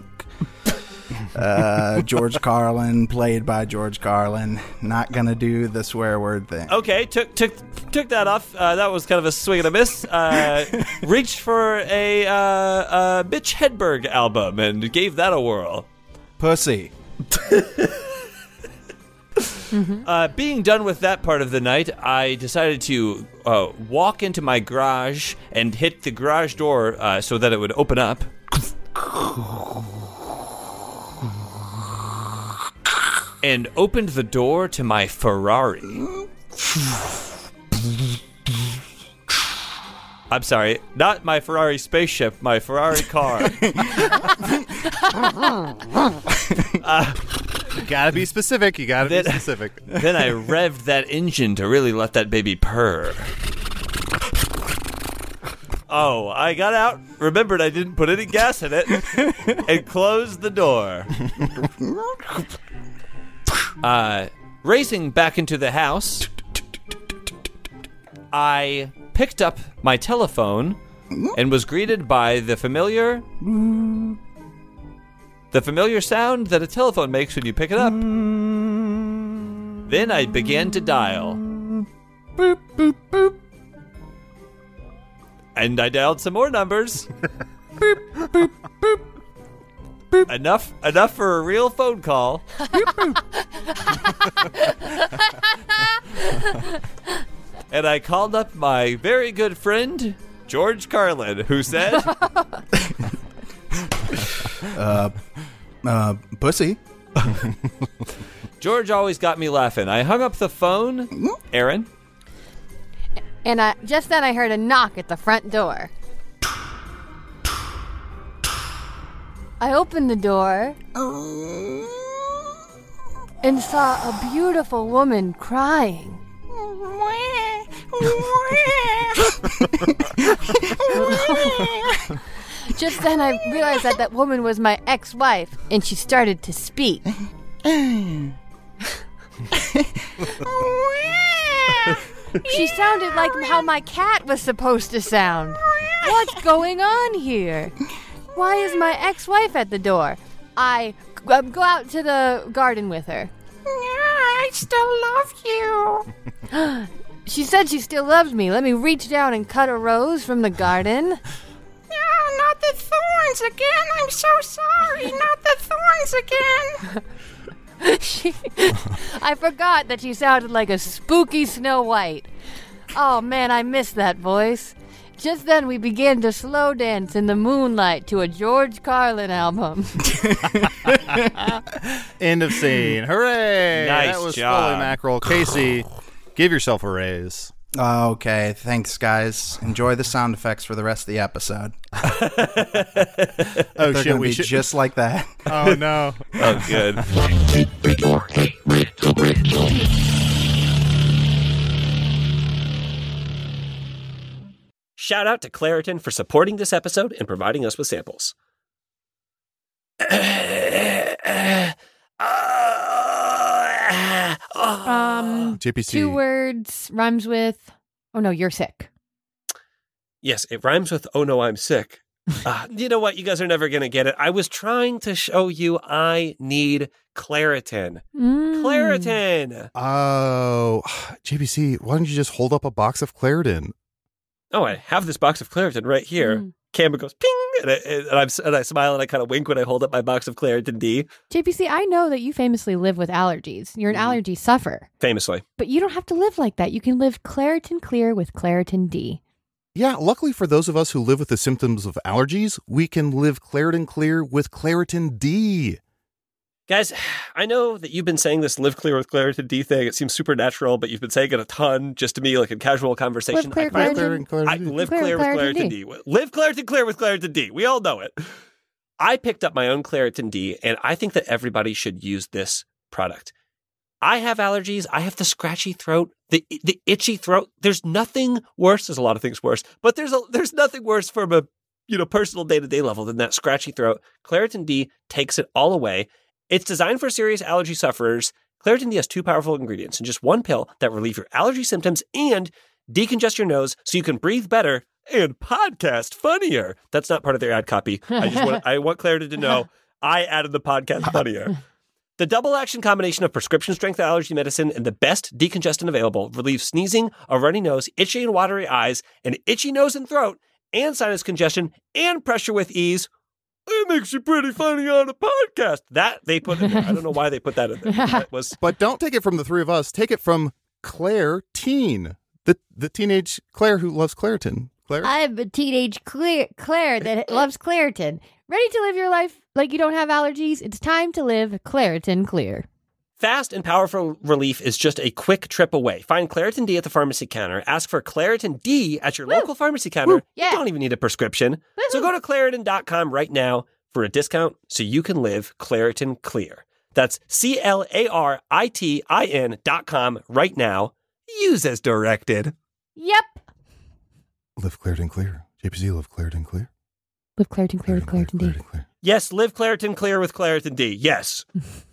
George Carlin, played by George Carlin. Not gonna do the swear word thing. Okay, took that off. That was kind of a swing and a miss. Reached for a Mitch Hedberg album and gave that a whirl. Pussy. Being done with that part of the night, I decided to walk into my garage and hit the garage door so that it would open up. And opened the door to my Ferrari. I'm sorry, not my Ferrari spaceship, my Ferrari car. You gotta be specific. You gotta be specific. Then I revved that engine to really let that baby purr. Oh, I got out, remembered I didn't put any gas in it, and closed the door. Racing back into the house, I picked up my telephone and was greeted by the familiar sound that a telephone makes when you pick it up. Then I began to dial. Boop, boop, boop. And I dialed some more numbers. Boop, boop, boop. Boop. Enough for a real phone call. And I called up my very good friend, George Carlin, who said... Pussy. George always got me laughing. I hung up the phone. Aaron? And just then I heard a knock at the front door. I opened the door and saw a beautiful woman crying. Just then I realized that woman was my ex-wife, and she started to speak. She sounded like how my cat was supposed to sound. What's going on here? Why is my ex-wife at the door? I go out to the garden with her. I still love you. She said she still loves me. Let me reach down and cut a rose from the garden. No, not the thorns again. I'm so sorry. Not the thorns again. I forgot that she sounded like a spooky Snow White. Oh, man, I missed that voice. Just then, we began to slow dance in the moonlight to a George Carlin album. End of scene. Hooray! Nice that was job. Foley Mackerel. Casey, give yourself a raise. Okay, thanks, guys. Enjoy the sound effects for the rest of the episode. Oh, They're shit. gonna We be should. just like that. Oh, no. Oh, good. Shout out to Claritin for supporting this episode and providing us with samples. JPC. 2 words, rhymes with, oh no, you're sick. Yes, it rhymes with, oh no, I'm sick. You know what? You guys are never going to get it. I was trying to show you I need Claritin. Claritin! Oh, JPC, why don't you just hold up a box of Claritin? oh, I have this box of Claritin right here. Camera goes ping, and I smile and I kind of wink when I hold up my box of Claritin D. JPC, I know that you famously live with allergies. You're an allergy sufferer. Famously. But you don't have to live like that. You can live Claritin Clear with Claritin D. Yeah, luckily for those of us who live with the symptoms of allergies, we can live Claritin Clear with Claritin D. Guys, I know that you've been saying this live clear with Claritin D thing. It seems supernatural, but you've been saying it a ton just to me, like in casual conversation. Live clear, I Claritin. live clear with Claritin D. Live Claritin Clear with Claritin D. We all know it. I picked up my own Claritin D, and I think that everybody should use this product. I have allergies. I have the scratchy throat, the itchy throat. There's nothing worse. There's a lot of things worse, but there's nothing worse from a personal day-to-day level than that scratchy throat. Claritin D takes it all away. It's designed for serious allergy sufferers. Claritin D has 2 powerful ingredients in just one pill that relieve your allergy symptoms and decongest your nose so you can breathe better and podcast funnier. That's not part of their ad copy. I want Claritin to know I added the podcast funnier. The double-action combination of prescription-strength allergy medicine and the best decongestant available relieves sneezing, a runny nose, itchy and watery eyes, an itchy nose and throat, and sinus congestion, and pressure with ease. It makes you pretty funny on a podcast. That they put in there. I don't know why they put that in there. That was... But don't take it from the 3 of us. Take it from Claire Teen, the teenage Claire who loves Claritin. Claire? I'm a teenage Claire that loves Claritin. Ready to live your life like you don't have allergies? It's time to live Claritin Clear. Fast and powerful relief is just a quick trip away. Find Claritin D at the pharmacy counter. Ask for Claritin D at your local pharmacy counter. Yeah. You don't even need a prescription. So go to Claritin.com right now for a discount so you can live Claritin Clear. That's CLARITIN.com right now. Use as directed. Yep. Live Claritin Clear. JPC, live Claritin Clear. Live Claritin Clear with Claritin D. Yes, live Claritin Clear with Claritin D. Yes.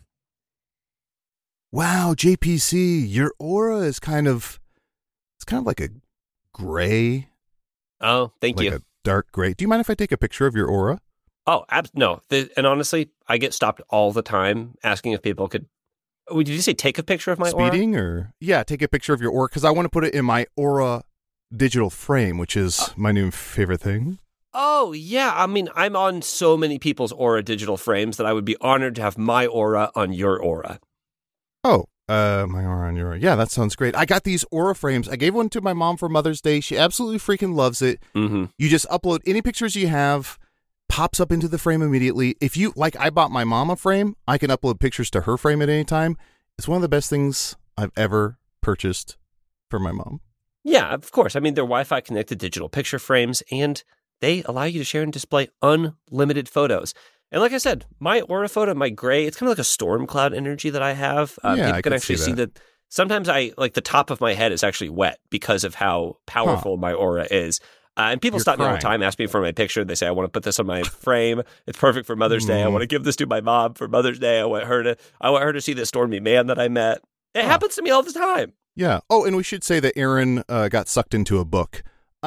Wow, JPC, your aura is kind of like a gray. Oh, thank you. Like a dark gray. Do you mind if I take a picture of your aura? Oh, no. And honestly, I get stopped all the time asking if people could. Did you say take a picture of my aura? Speeding or? Yeah, take a picture of your aura because I want to put it in my aura digital frame, which is my new favorite thing. Oh, yeah. I mean, I'm on so many people's aura digital frames that I would be honored to have my aura on your aura. Oh, my aura on your aura. Yeah, that sounds great. I got these aura frames. I gave one to my mom for Mother's Day. She absolutely freaking loves it. Mm-hmm. You just upload any pictures you have, pops up into the frame immediately. If you, like I bought my mom a frame, I can upload pictures to her frame at any time. It's one of the best things I've ever purchased for my mom. Yeah, of course. I mean, they're Wi-Fi connected digital picture frames, and they allow you to share and display unlimited photos. And like I said, my aura photo, my gray, it's kind of like a storm cloud energy that I have. People can actually see that. Sometimes the top of my head is actually wet because of how powerful my aura is. And people stop me all the time, ask me for my picture. They say, I want to put this on my frame. It's perfect for Mother's Day. I want to give this to my mom for Mother's Day. I want her to see this stormy man that I met. It happens to me all the time. Yeah. Oh, and we should say that Aaron got sucked into a book.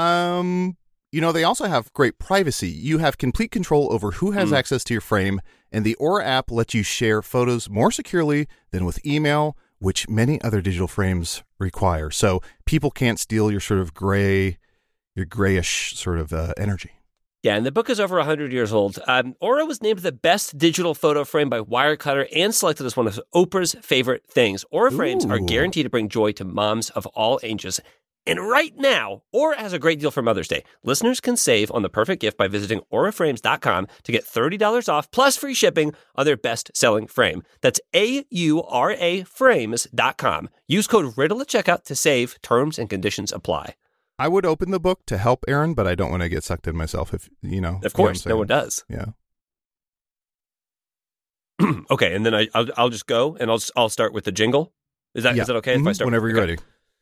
They also have great privacy. You have complete control over who has access to your frame, and the Aura app lets you share photos more securely than with email, which many other digital frames require. So people can't steal your sort of grayish sort of energy. Yeah, and the book is over 100 years old. Aura was named the best digital photo frame by Wirecutter and selected as one of Oprah's favorite things. Aura frames are guaranteed to bring joy to moms of all ages. And right now, Aura has a great deal for Mother's Day. Listeners can save on the perfect gift by visiting auraframes.com to get $30 off plus free shipping on their best-selling frame. That's AURA frames.com. Use code RIDDLE at checkout to save. Terms and conditions apply. I would open the book to help Aaron, but I don't want to get sucked in myself if, Of course, no one does. Yeah. Okay, and then I'll just go, and I'll start with the jingle. Is that okay if I start? Whenever you're ready.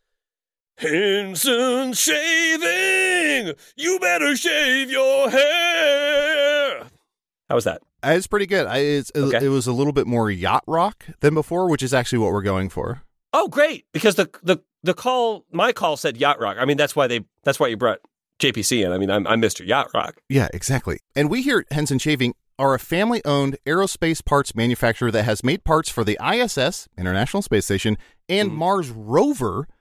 Henson Shaving! You better shave your hair! How was that? It's pretty good. It was a little bit more yacht rock than before, which is actually what we're going for. Oh, great! Because my call said yacht rock. I mean, that's why you brought JPC in. I mean, I'm Mr. Yacht Rock. Yeah, exactly. And we here at Henson Shaving are a family-owned aerospace parts manufacturer that has made parts for the ISS, International Space Station, and Mars rover.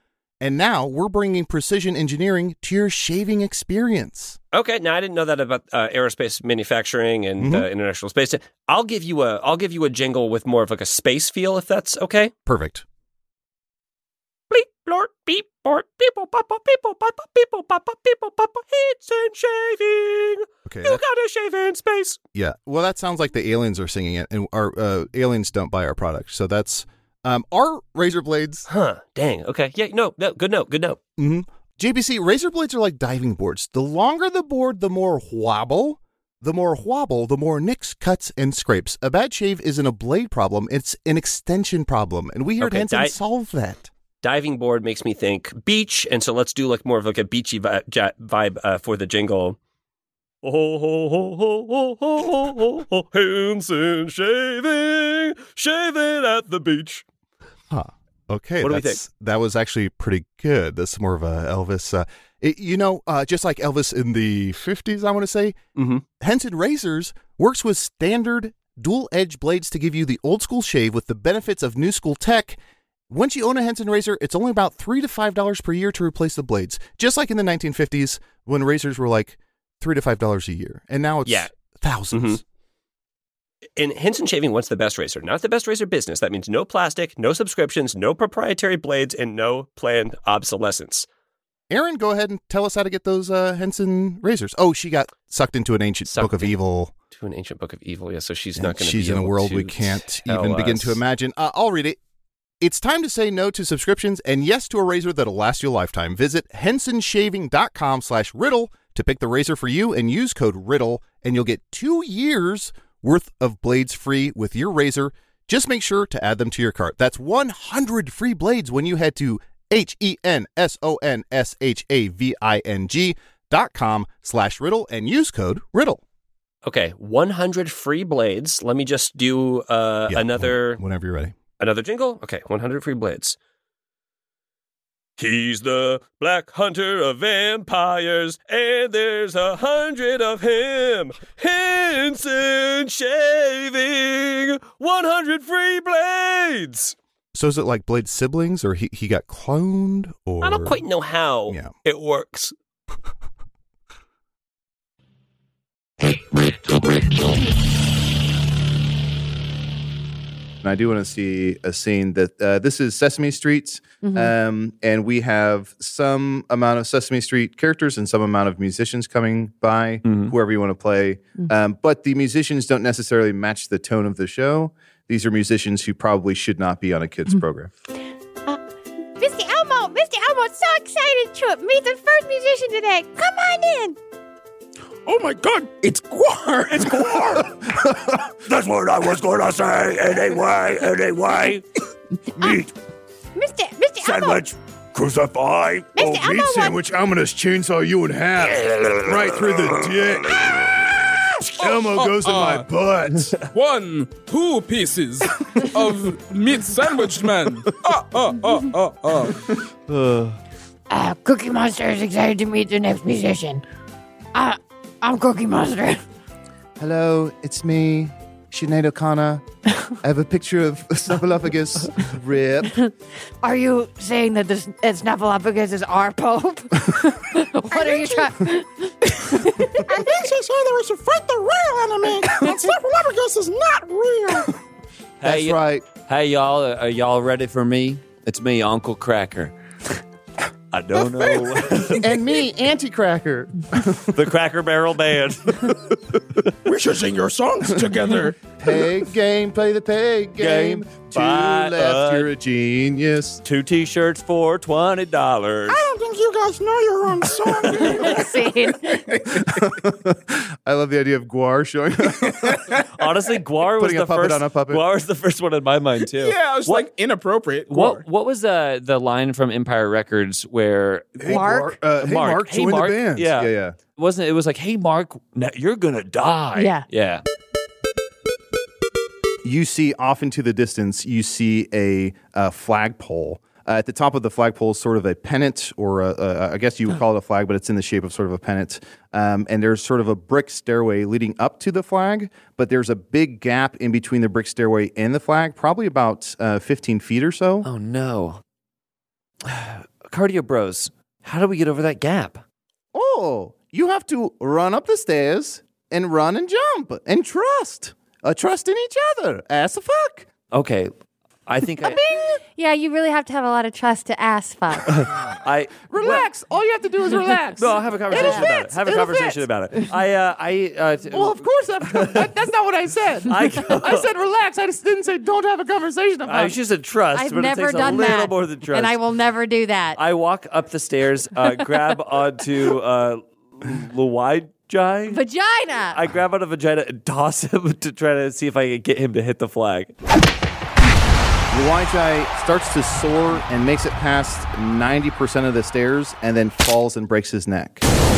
And now we're bringing precision engineering to your shaving experience. Okay, now I didn't know that about aerospace manufacturing and international space. I'll give you a jingle with more of like a space feel, if that's okay. Perfect. Bleep, blort, beep, bort, people, papa, people, papa, people, papa, people, papa, heats and shaving. Okay. You gotta shave in space. Yeah. Well, that sounds like the aliens are singing it, and our aliens don't buy our product. So that's our razor blades. Huh. Dang. Okay. Yeah. No. Good note. Mm-hmm. JPC, razor blades are like diving boards. The longer the board, the more wobble. The more nicks, cuts, and scrapes. A bad shave isn't a blade problem. It's an extension problem. And we here at Henson solve that. Diving board makes me think beach. And so let's do like more of like a beachy vibe for the jingle. Oh, ho, ho, ho, ho, ho, ho, ho, Henson shaving at the beach. Huh. Okay, what do we think? That was actually pretty good. That's more of a Elvis. Just like Elvis in the 50s, I want to say, Henson Razors works with standard dual-edge blades to give you the old-school shave with the benefits of new school tech. Once you own a Henson razor, it's only about $3 to $5 per year to replace the blades. Just like in the 1950s when razors were like $3 to $5 a year. And now it's thousands. Mm-hmm. In Henson Shaving, what's the best razor? Not the best razor business. That means no plastic, no subscriptions, no proprietary blades, and no planned obsolescence. Aaron, go ahead and tell us how to get those Henson razors. Oh, she got sucked into an ancient book of evil. To an ancient book of evil, yeah. So she's not going to be She's in a world we can't even begin to imagine. I'll read it. It's time to say no to subscriptions and yes to a razor that'll last you a lifetime. Visit hensonshaving.com/riddle to pick the razor for you and use code RIDDLE, and you'll get 2 years worth of blades free with your razor. Just make sure to add them to your cart. That's 100 free blades when you head to hensonshaving.com/riddle and use code RIDDLE. Okay, 100 free blades. Let me just do another... Whenever you're ready. Another jingle? Okay, 100 free blades. He's the black hunter of vampires, and there's 100 of him. Henson Shaving, 100 free blades. So is it like Blade siblings, or he got cloned, or... I don't quite know how it works. And I do want to see a scene that this is Sesame Street, and we have some amount of Sesame Street characters and some amount of musicians coming by, whoever you want to play. But the musicians don't necessarily match the tone of the show. These are musicians who probably should not be on a kids program. Mr. Elmo, so excited to meet the first musician today. Come on in. Oh my God, it's Gwar! It's Gwar! That's what I was going to say anyway. Meat. Mr. Sandwich. Crucify. Mr. Meat sandwich, I'm going to chainsaw you in half. Right through the dick. Elmo goes in my butt. 1, 2 pieces of meat sandwich, man. Cookie Monster is excited to meet the next musician. I'm Cookie Monster. Hello, it's me, Sinead O'Connor. I have a picture of Snuffleupagus. Rip. Are you saying that Snuffleupagus is our pope? What are you trying? I think she said that we should fight the real enemy, and Snuffleupagus is not real. That's right. Hey, y'all, are y'all ready for me? It's me, Uncle Cracker. I don't know. And me, Auntie Cracker. The Cracker Barrel Band. We should sing your songs together. Peg game, play the peg game. To Buy left, you're a genius. 2 T-shirts for $20. I don't think you guys know your own song. I love the idea of Gwar showing up. Honestly, Gwar was Putting a the puppet first. on a puppet. Gwar was the first one in my mind too. Yeah, it was like inappropriate. What was the line from Empire Records where Mark, Mark, join the band. Yeah. Wasn't it was like, hey Mark, now you're gonna die. Yeah. You see off into the distance, you see a flagpole. At the top of the flagpole is sort of a pennant, or I guess you would call it a flag, but it's in the shape of sort of a pennant. And there's sort of a brick stairway leading up to the flag, but there's a big gap in between the brick stairway and the flag, probably about 15 feet or so. Oh no. Cardio Bros, how do we get over that gap? Oh, you have to run up the stairs and run and jump and trust. Trust in each other. Ass a fuck. Okay, I think Yeah, you really have to have a lot of trust to ask fuck. Relax. All you have to do is relax. No, I'll have a conversation about it. Have a conversation about it. Well, of course, that's not what I said. I said relax. I just didn't say don't have a conversation about it. I just said trust, I've but never it takes done a little that, more than trust. and I will never do that. I walk up the stairs, grab onto Luigi. Vagina. I grab on a vagina and toss him to try to see if I can get him to hit the flag. Luigi starts to soar and makes it past 90% of the stairs and then falls and breaks his neck.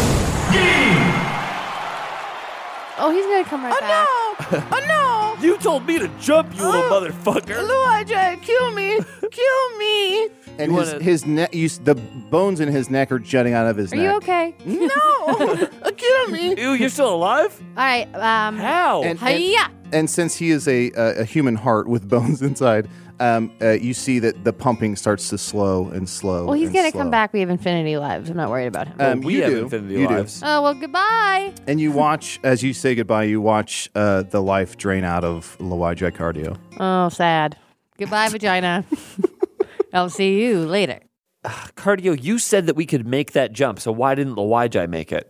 Oh, he's going to come right back. Oh, no! You told me to jump, you little motherfucker. Luigi, kill me! Kill me! And his neck, the bones in his neck are jutting out of his Are neck. you okay? No! Kill me! Ew, you're still alive? All right. How? Hiya! And since he is a human heart with bones inside, you see that the pumping starts to slow and slow. Well, he's and going to slow. come back. We have infinity lives. I'm not worried about him. We have infinity lives. Oh, well, goodbye. And you watch, as you say goodbye, you watch the life drain out of Luigi Cardio. Oh, sad. Goodbye, vagina. I'll see you later. Cardio, you said that we could make that jump, so why didn't Luigi make it?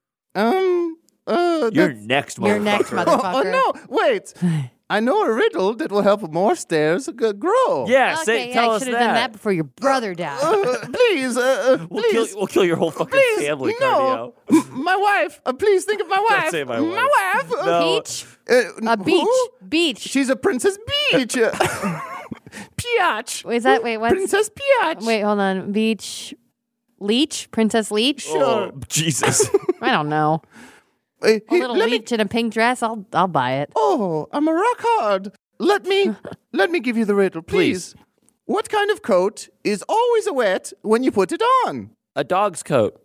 You're next, motherfucker. You're next, motherfucker. Oh, no, wait. I know a riddle that will help more stairs grow. Yeah, Okay, tell I us should have done that before your brother died. Please, please. We'll kill your whole fucking Please, family, no. Cardio. My wife. Please think of my wife. Don't say my wife. My wife. No. Peach? A beach. Who? Beach. She's a Princess Peach. Piach. Wait, what's... Princess Piach. Wait, hold on. Beach... Leech? Princess Leech? Sure. Oh, Jesus. I don't know. A little leech in a pink dress? I'll buy it. Oh, I'm a rock hard. Let me give you the riddle, please. What kind of coat is always wet when you put it on? A dog's coat.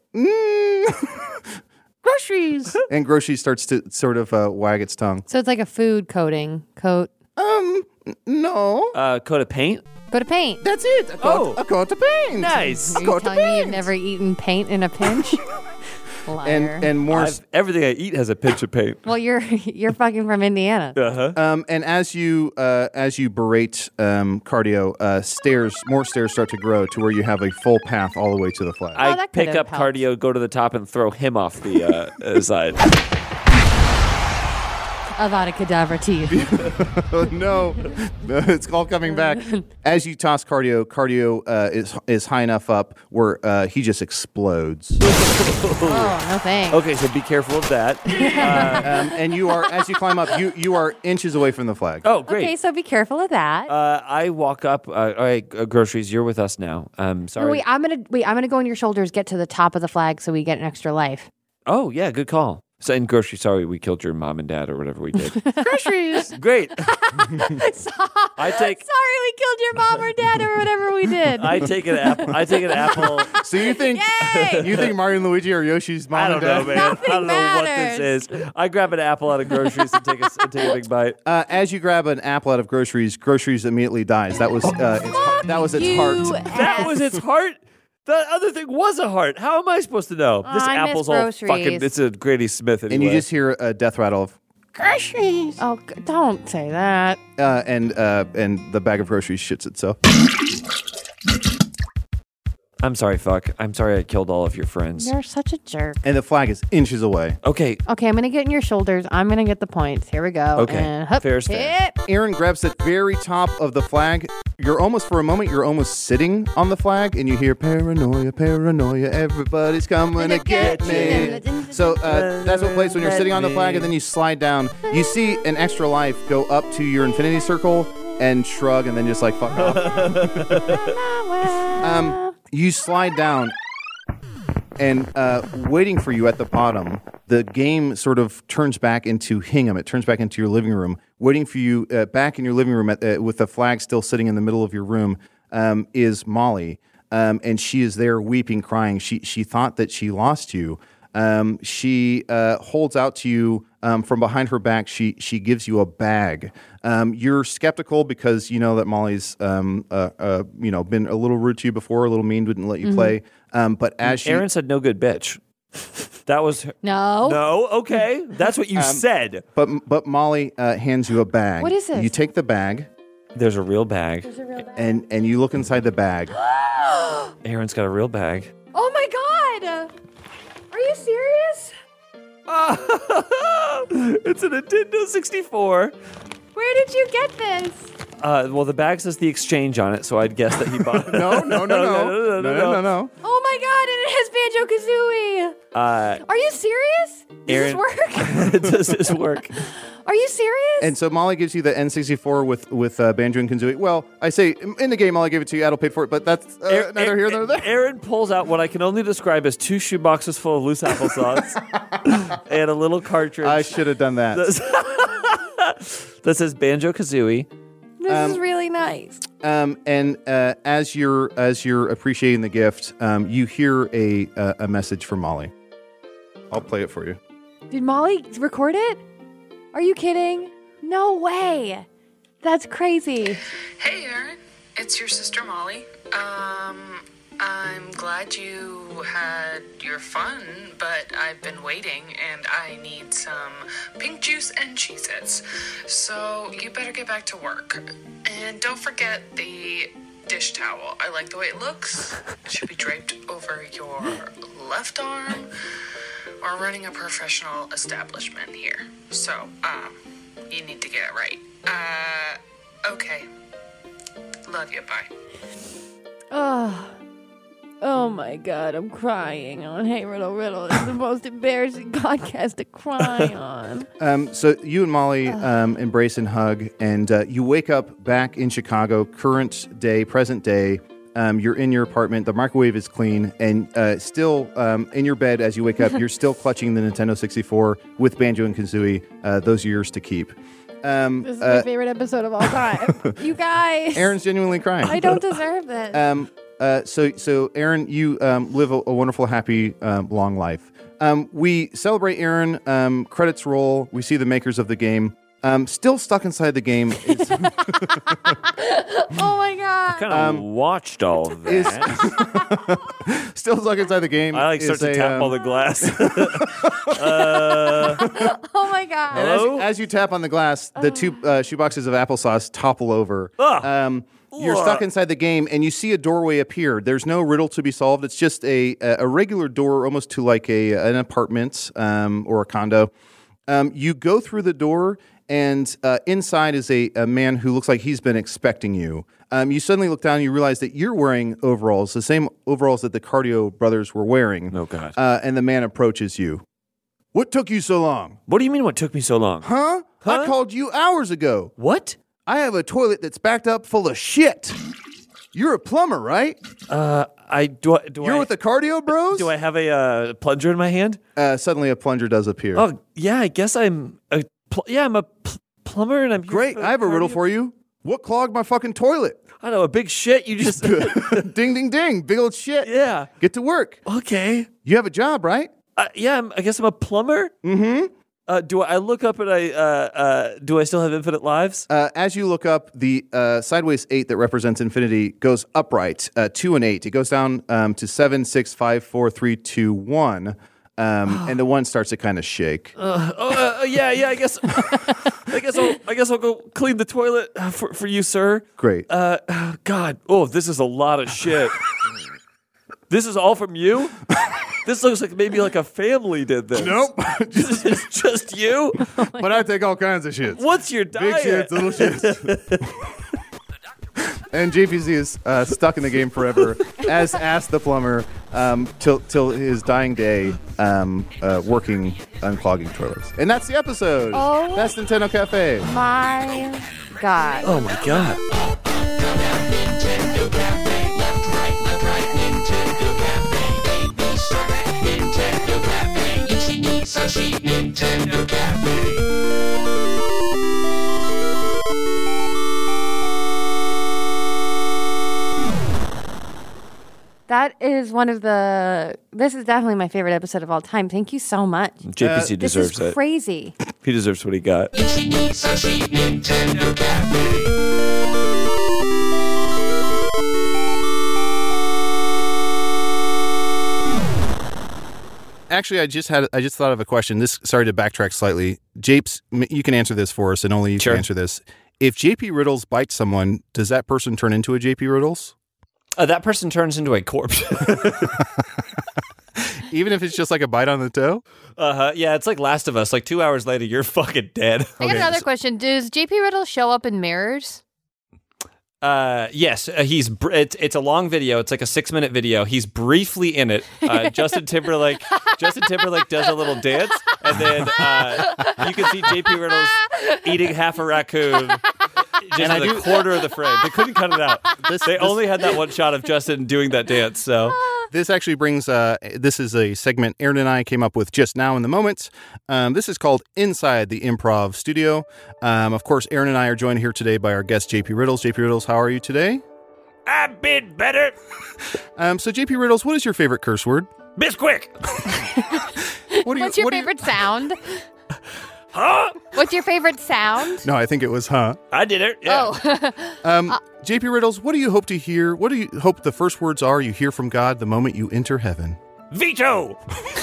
Groceries. And Groceries starts to sort of wag its tongue. So it's like a food coating. Coat. No. Coat of paint? Coat of paint. That's it. A coat of paint. Nice. Are you telling me you've never eaten paint in a pinch? Liar. And more. Everything I eat has a pinch of paint. Well, you're fucking from Indiana. Uh-huh. And as you berate Cardio, more stairs start to grow to where you have a full path all the way to the flag. I pick up Cardio, go to the top, and throw him off the side. Avada Kedavra to you. Oh, no, it's all coming back. As you toss Cardio is high enough up where he just explodes. Oh, no thanks. Okay, so be careful of that. And you are, as you climb up, you are inches away from the flag. Oh, great. Okay, so be careful of that. I walk up. All right, Groceries, you're with us now. Sorry. No, wait, I'm gonna go on your shoulders, get to the top of the flag, so we get an extra life. Oh, yeah, good call. So, and Groceries, sorry we killed your mom and dad or whatever we did. Groceries. Great. Sorry we killed your mom or dad or whatever we did. I take an apple. So you think Mario and Luigi are Yoshi's mom I and don't dad? know, man. Nothing I don't know what this is. I grab an apple out of Groceries and take a big bite. As you grab an apple out of Groceries immediately dies. That was its heart. That was its heart? The other thing was a heart. How am I supposed to know? This I miss apple's all Groceries. fucking. It's a Grady Smith anyway. And you just hear a death rattle of Groceries. Oh, don't say that. and the bag of groceries shits itself. I'm sorry, fuck. I'm sorry I killed all of your friends. You're such a jerk. And the flag is inches away. Okay. Okay, I'm gonna get in your shoulders. I'm gonna get the points. Here we go. Okay. And hup, Fair's fair. hip. Aaron grabs the very top of the flag. You're almost sitting on the flag, and you hear paranoia, paranoia, everybody's coming to get me. So that's what plays when you're sitting on the flag, and then you slide down. You see an extra life go up to your infinity circle and shrug, and then just like fuck off. You slide down, and waiting for you at the bottom, the game sort of turns back into Hingham. It turns back into your living room. Waiting for you back in your living room with the flag still sitting in the middle of your room is Molly. And she is there weeping, crying. She thought that she lost you. She holds out to you from behind her back, she gives you a bag. You're skeptical because you know that Molly's been a little rude to you before, a little mean, wouldn't let you play. But as Aaron said, "No good bitch." That was her. No. Okay, that's what you said. But Molly hands you a bag. What is this? You take the bag. There's a real bag. And you look inside the bag. Aaron's got a real bag. Oh my God! Are you serious? It's a Nintendo 64. Where did you get this? Well, the bag says the exchange on it, so I'd guess that he bought it. No. Oh my God! And it has Banjo-Kazooie. Are you serious? Does Aaron, this work? Does this work? Are you serious? And so Molly gives you the N64 with Banjo and Kazooie. Well, I say in the game Molly gave it to you. Adel paid for it, but that's neither here nor there. Aaron pulls out what I can only describe as 2 shoeboxes full of loose applesauce and a little cartridge. I should have done that. That says Banjo-Kazooie. This is really nice. And as you're appreciating the gift, you hear a message from Molly. I'll play it for you. Did Molly record it? Are you kidding? No way. That's crazy. Hey, Aaron. It's your sister Molly. I'm glad you had your fun, but I've been waiting and I need some pink juice and Cheez-Its. So you better get back to work. And don't forget the dish towel. I like the way it looks. It should be draped over your left arm. We're running a professional establishment here. So, you need to get it right. Okay. Love you, bye. Oh my God, I'm crying on Hey Riddle Riddle. It's the most embarrassing podcast to cry on. So you and Molly embrace and hug, and you wake up back in Chicago, present day. You're in your apartment. The microwave is clean, and still in your bed as you wake up, you're still clutching the Nintendo 64 with Banjo and Kazooie. Those are yours to keep. This is my favorite episode of all time. You guys. Aaron's genuinely crying. I don't deserve this. So Aaron, you live a wonderful, happy, long life. We celebrate Aaron. Credits roll. We see the makers of the game. Still stuck inside the game. Oh my God! I kind of watched all of that. Still stuck inside the game. I start to tap all the glass. Oh my God! And as you tap on the glass, the 2 shoeboxes of applesauce topple over. You're stuck inside the game, and you see a doorway appear. There's no riddle to be solved. It's just a regular door, almost to like an apartment or a condo. You go through the door, and inside is a man who looks like he's been expecting you. You suddenly look down and you realize that you're wearing overalls, the same overalls that the Cardio brothers were wearing. Oh, God. And the man approaches you. What took you so long? What do you mean what took me so long? Huh? I called you hours ago. What? I have a toilet that's backed up full of shit. You're a plumber, right? You're with the Cardio bros? Do I have a plunger in my hand? Suddenly a plunger does appear. Oh, yeah, I guess I'm a plumber, and I'm great. I have a riddle for you. What clogged my fucking toilet? I know, a big shit. You just ding, ding, ding. Big old shit. Yeah. Get to work. Okay. You have a job, right? Yeah, I guess I'm a plumber. Mm-hmm. Do I look up and do I still have infinite lives? As you look up, the sideways 8 that represents infinity goes upright, 2 and 8. It goes down to 7, 6, 5, 4, 3, 2, 1. And the 1 starts to kind of shake. Yeah. I guess I'll go clean the toilet for you, sir. Great. God. Oh, this is a lot of shit. This is all from you? This looks like maybe like a family did this. Nope. This is just you? But I take all kinds of shits. What's your diet? Big shits, little shits. And JPZ is stuck in the game forever, as asked the plumber, till his dying day, working unclogging toilets. And that's the episode. Oh. That's Nintendo Cafe. My God. Oh my God. Nintendo Cafe. That is this is definitely my favorite episode of all time. Thank you so much. JPC deserves This is crazy. He deserves what he got. Actually, I just thought of a question. Sorry to backtrack slightly. Japes, you can answer this for us, and only you can answer this. If JP Riddles bites someone, does that person turn into a JP Riddles? That person turns into a corpse. Even if it's just like a bite on the toe? Yeah, it's like Last of Us. Like 2 hours later, you're fucking dead. I got another question. Does JP Riddle show up in mirrors? Yes, it's a long video. It's like a 6-minute video. He's briefly in it. Justin Timberlake does a little dance, and then you can see JP Riddles eating half a raccoon. Just in a quarter of the frame. They couldn't cut it out. They only had that one shot of Justin doing that dance. So this actually brings. This is a segment Aaron and I came up with just now in the moment. This is called Inside the Improv Studio. Of course, Aaron and I are joined here today by our guest JP Riddles. JP Riddles, how are you today? I've been better. So JP Riddles, what is your favorite curse word? Bisquick. What's your favorite sound? Huh? What's your favorite sound? No, I think it was huh. I did it. Yeah. Oh. JP Riddles, what do you hope to hear? What do you hope the first words are you hear from God the moment you enter heaven? Veto.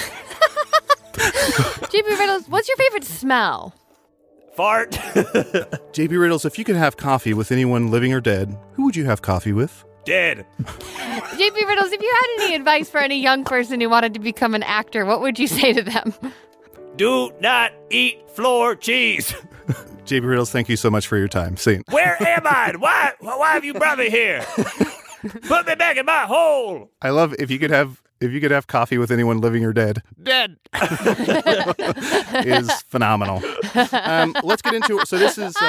JP Riddles, what's your favorite smell? Fart. JP Riddles, if you could have coffee with anyone living or dead, who would you have coffee with? Dead. JP Riddles, if you had any advice for any young person who wanted to become an actor, what would you say to them? Do not eat floor cheese. JP Riddles, thank you so much for your time. Scene. Where am I? Why have you brought me here? Put me back in my hole. I love if you could have coffee with anyone living or dead. Dead. Is phenomenal. Let's get into it. So this is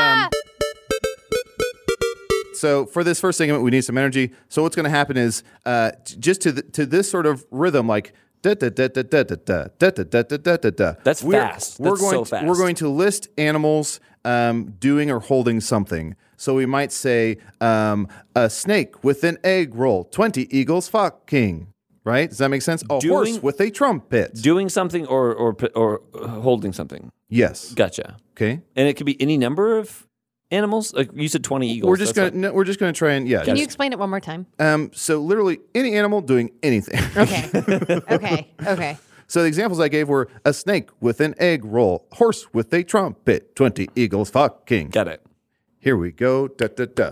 so for this first segment we need some energy. So what's going to happen is just to this sort of rhythm, like da da da da da da da da da da da da. That's fast. That's so fast. We're going to list animals doing or holding something. So we might say a snake with an egg roll, 20 eagles fucking. Right? Does that make sense? A horse with a trumpet. Doing something or holding something. Yes. Gotcha. Okay. And it could be any number of animals. Like you said, 20 eagles. We're just gonna try and Can you explain it one more time? So literally any animal doing anything. Okay. So the examples I gave were a snake with an egg roll, horse with a trumpet, 20 eagles fucking. Got it. Here we go. Da da da.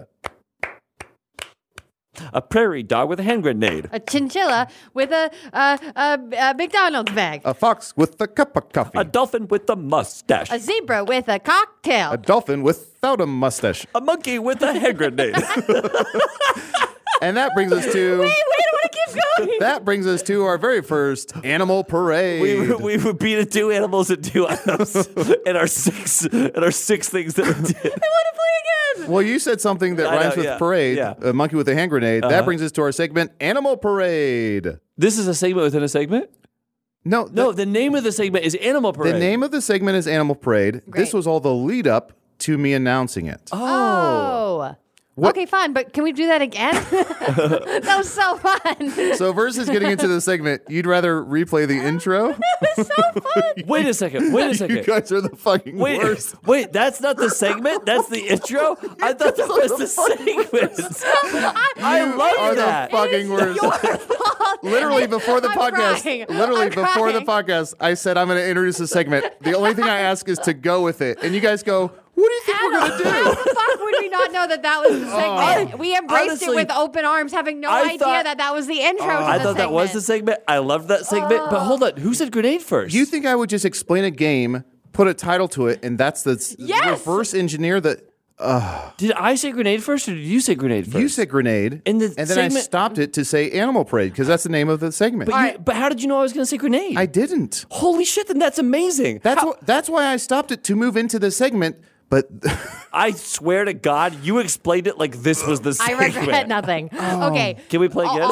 A prairie dog with a hand grenade. A chinchilla with a McDonald's bag. A fox with a cup of coffee. A dolphin with a mustache. A zebra with a cocktail. A dolphin without a mustache. A monkey with a hand grenade. And that brings us to... Wait, I want to keep going. That brings us to our very first animal parade. We would beat the 2 animals and 2 items and our six things that we did. I want to play again. Well, you said something that rhymes with parade. Yeah. A monkey with a hand grenade. That brings us to our segment, Animal Parade. This is a segment within a segment? No, the name of the segment is Animal Parade. The name of the segment is Animal Parade. Great. This was all the lead up to me announcing it. Oh. Okay, fine, but can we do that again? That was so fun. So versus getting into the segment, you'd rather replay the intro? That was so fun. Wait a second. You guys are the fucking worst. Wait, that's not the segment? That's the intro? I thought that was the segment. I love that. The fucking worst. Literally before the podcast. Before the podcast, I said I'm going to introduce a segment. The only thing I ask is to go with it. And you guys go, what do you think we're going to do? How the fuck would we not know that was the segment? We embraced it with open arms, having no idea that was the intro to the segment. I thought that was the segment. I loved that segment. But hold on. Who said grenade first? You think I would just explain a game, put a title to it, and that's the reverse engineer that... Did I say grenade first, or did you say grenade first? You said grenade, and then I stopped it to say Animal Parade, because that's the name of the segment. But how did you know I was going to say grenade? I didn't. Holy shit, then that's amazing. That's why I stopped it to move into the segment, but... I swear to God, you explained it like this was the segment. I regret nothing. Okay. Can we play again?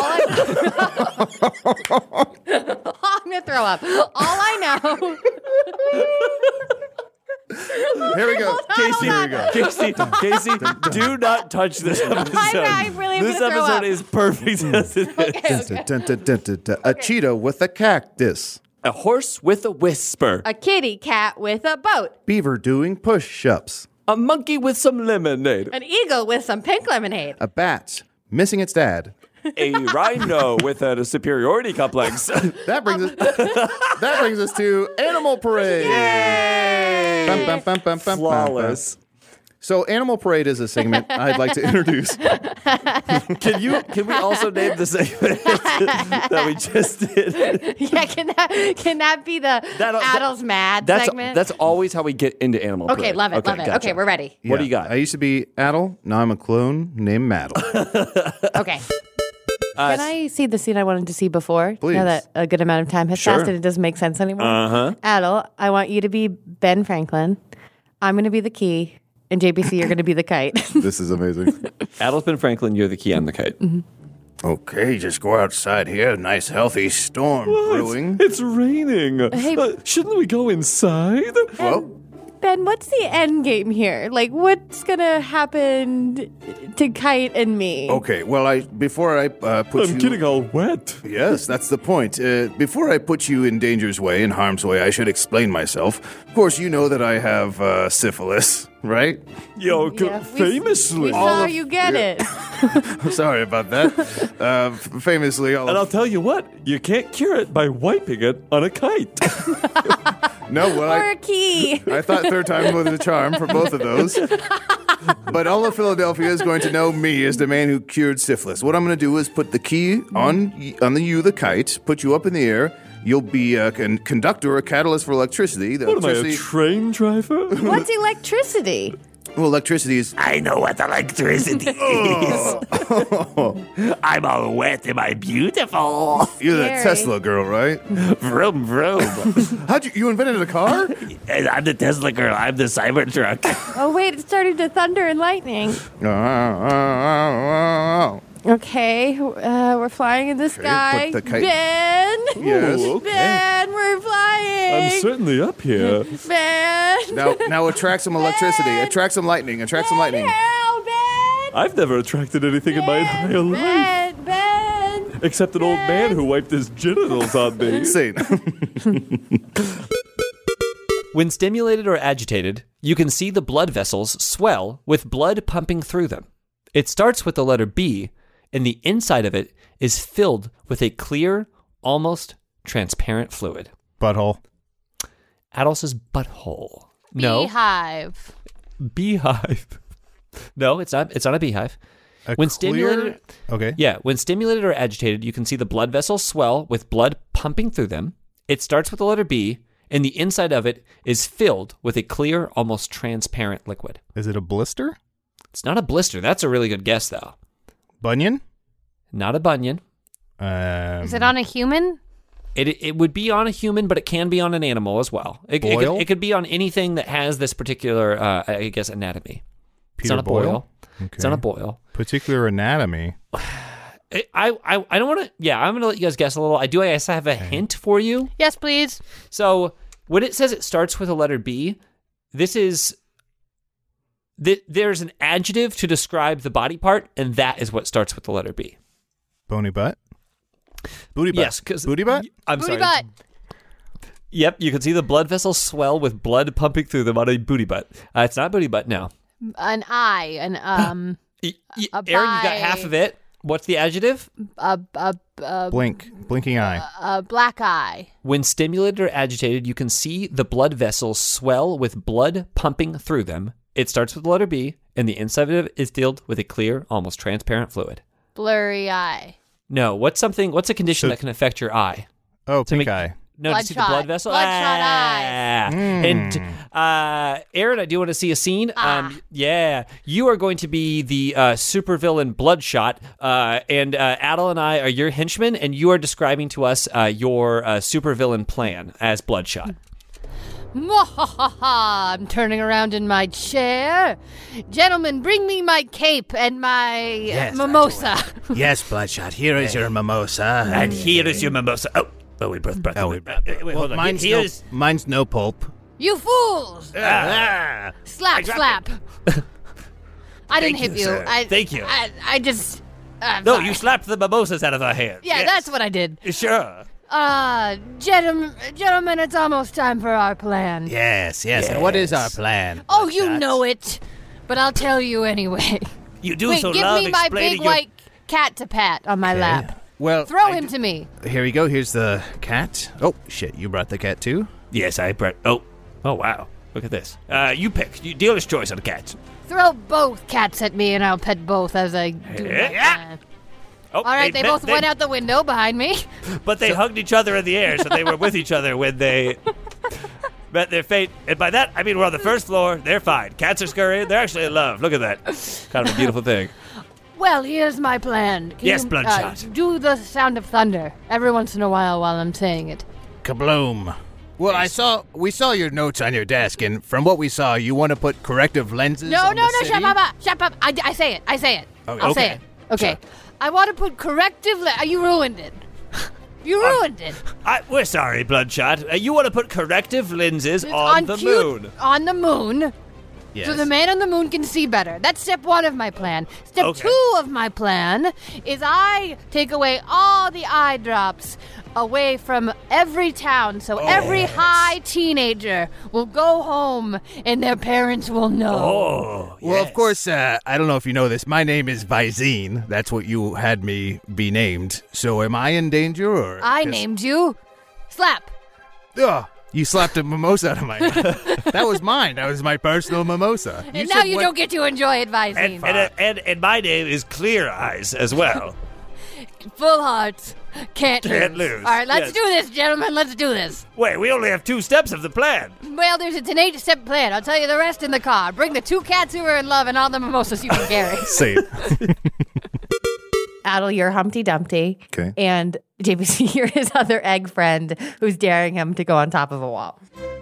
I'm going to throw up. All I know... Here we go. Casey, do not touch this episode. I really am This gonna throw episode up. is perfect as it is. A cheetah with a cactus. A horse with a whisper. A kitty cat with a boat. Beaver doing push-ups. A monkey with some lemonade. An eagle with some pink lemonade. A bat missing its dad. A rhino with a superiority complex. That brings us to Animal Parade. Yay! Bum, bum, bum, bum, bum, Flawless. bum, bum. So Animal Parade is a segment I'd like to introduce. Can we also name the segment that we just did? Yeah, can that be the Adel's Mad segment? That's always how we get into Animal Parade. Okay, love it. Gotcha. Okay, we're ready. What do you got? I used to be Adel. Now I'm a clone named Maddle. Okay. Can I see the scene I wanted to see before? Please. Now that a good amount of time has Sure. passed and it doesn't make sense anymore. Uh-huh. Adel, I want you to be Ben Franklin. I'm going to be the key. And JBC, you're going to be the kite. This is amazing. Adel's Ben Franklin, you're the key, I'm the kite. Mm-hmm. Okay, just go outside here. Nice, healthy storm brewing. It's raining. Hey. Shouldn't we go inside? Well, Ben, what's the end game here? Like, what's going to happen to Kite and me? okay. Well, before I put you... I'm getting all wet. Yes, that's the point. Before I put you in danger's way, in harm's way, I should explain myself. Of course, you know that I have syphilis, right? Yo, Yeah, famously. We saw you get it. I'm sorry about that. Famously, And I'll tell you what, you can't cure it by wiping it on a kite. no, well, Or a key. I thought third time was a charm for both of those. But all of Philadelphia is going to know me as the man who cured syphilis. What I'm going to do is put the key on the kite, put you up in the air. You'll be a conductor, a catalyst for electricity. The What am I, a electricity, train driver? What's electricity? well, electricity is. I know what electricity is. I'm all wet. Am I beautiful? You're that Scary. Tesla girl, right? Vroom, vroom. You invented a car? I'm the Tesla girl. I'm the Cybertruck. Oh, wait, it's starting to thunder and lightning. Okay, we're flying in the sky. put the kite- Ben! Yes. Ooh, okay. Ben, we're flying! I'm certainly up here. Ben! Now attract some electricity. Attract some lightning. Attract some lightning. Help, Ben! I've never attracted anything in my entire life. Ben! Except an old man who wiped his genitals on me. Insane. When stimulated or agitated, you can see the blood vessels swell with blood pumping through them. It starts with the letter B, and the inside of it is filled with a clear, almost transparent fluid. Butthole. Adel says butthole. No. Beehive. Beehive. No, it's not. It's not a beehive. When stimulated, Okay. yeah, when stimulated or agitated, you can see the blood vessels swell with blood pumping through them. It starts with the letter B, and the inside of it is filled with a clear, almost transparent liquid. Is it a blister? It's not a blister. That's a really good guess, though. Bunion? Not a bunion. Is it on a human? It would be on a human, but it can be on an animal as well. Boil? It could be on anything that has this particular, I guess, anatomy. It's Peter not a boil. Okay. It's not a boil. Particular anatomy. I don't want to. Yeah, I'm going to let you guys guess a little. I guess I have a hint for you. Yes, please. So when it says it starts with a letter B, this is. There's an adjective to describe the body part, and that is what starts with the letter B. Bony butt? Booty butt. Yes, because Booty butt? I'm Booty sorry. butt. Yep, you can see the blood vessels swell with blood pumping through them on a booty butt. It's not booty butt now. An eye. An Aaron, you got bi- half of it. What's the adjective? Blink. Blinking eye. a black eye. When stimulated or agitated, you can see the blood vessels swell with blood pumping through them. It starts with the letter B, and the inside of it is filled with a clear, almost transparent fluid. Blurry eye. No, what's a condition that can affect your eye? Oh, To pink make- eye. No, to see the Bloodshot. blood vessel. Bloodshot eyes. And Aaron, I do want to see a scene. Yeah, you are going to be the supervillain Bloodshot, and Adel and I are your henchmen, and you are describing to us your supervillain plan as Bloodshot. I'm turning around in my chair. Gentlemen, bring me my cape and my mimosa. Yes, Bloodshot, here is your mimosa. And here is your mimosa. Oh, we both brought Well, hold on. mine's Here's no pulp. You fools! Ah. Slap, slap. I didn't hit you. sir. Thank you. I just. No, you slapped the mimosas out of our hand. Yeah, that's what I did. Sure. Gentlemen, it's almost time for our plan. Yes. And what is our plan? Oh, you know it, but I'll tell you anyway. You do Wait, so give love me my explaining big your... white cat to pat on my lap. Well, Throw him to me. Here we go. Here's the cat. Oh, shit. You brought the cat too? Yes, I brought... Oh, wow. Look at this. You pick. Dealer's choice on the cats. Throw both cats at me, and I'll pet both as I do my plan. Oh, All right, they both went out the window behind me. But they hugged each other in the air, so they were with each other when they met their fate. And by that, I mean we're on the first floor. They're fine. Cats are scurrying. They're actually in love. Look at that. Kind of a beautiful thing. Well, here's my plan. Can Yes, you, Bloodshot. do the sound of thunder every once in a while I'm saying it. Kabloom. Well, we saw your notes on your desk, and from what we saw, you want to put corrective lenses No, on the city? shut up. I say it. Okay. I'll say it. Okay. Sure. I want to put corrective you ruined it. You ruined it. We're sorry, Bloodshot. You want to put corrective lenses on the moon. On the moon. Yes. So the man on the moon can see better. That's step 1 of my plan. Step 2 of my plan is I take away all the eye drops away from every town, so every high teenager will go home and their parents will know. Well, of course, I don't know if you know this. My name is Visine. That's what you had me be named. So am I in danger, or? I named you. Slap. Ugh. You slapped a mimosa out of my hand. That was mine. That was my personal mimosa. And now you don't get to enjoy it, Visine. And my name is Clear Eyes as well. Full hearts. Can't lose. All right, let's Yes. do this, gentlemen. Let's do this. Wait, we only have 2 steps of the plan. Well, there's an 8-step plan. I'll tell you the rest in the car. Bring the 2 cats who are in love and all the mimosas you can carry. Safe. Adel, you're Humpty Dumpty. Okay. And JBC, you're his other egg friend who's daring him to go on top of a wall.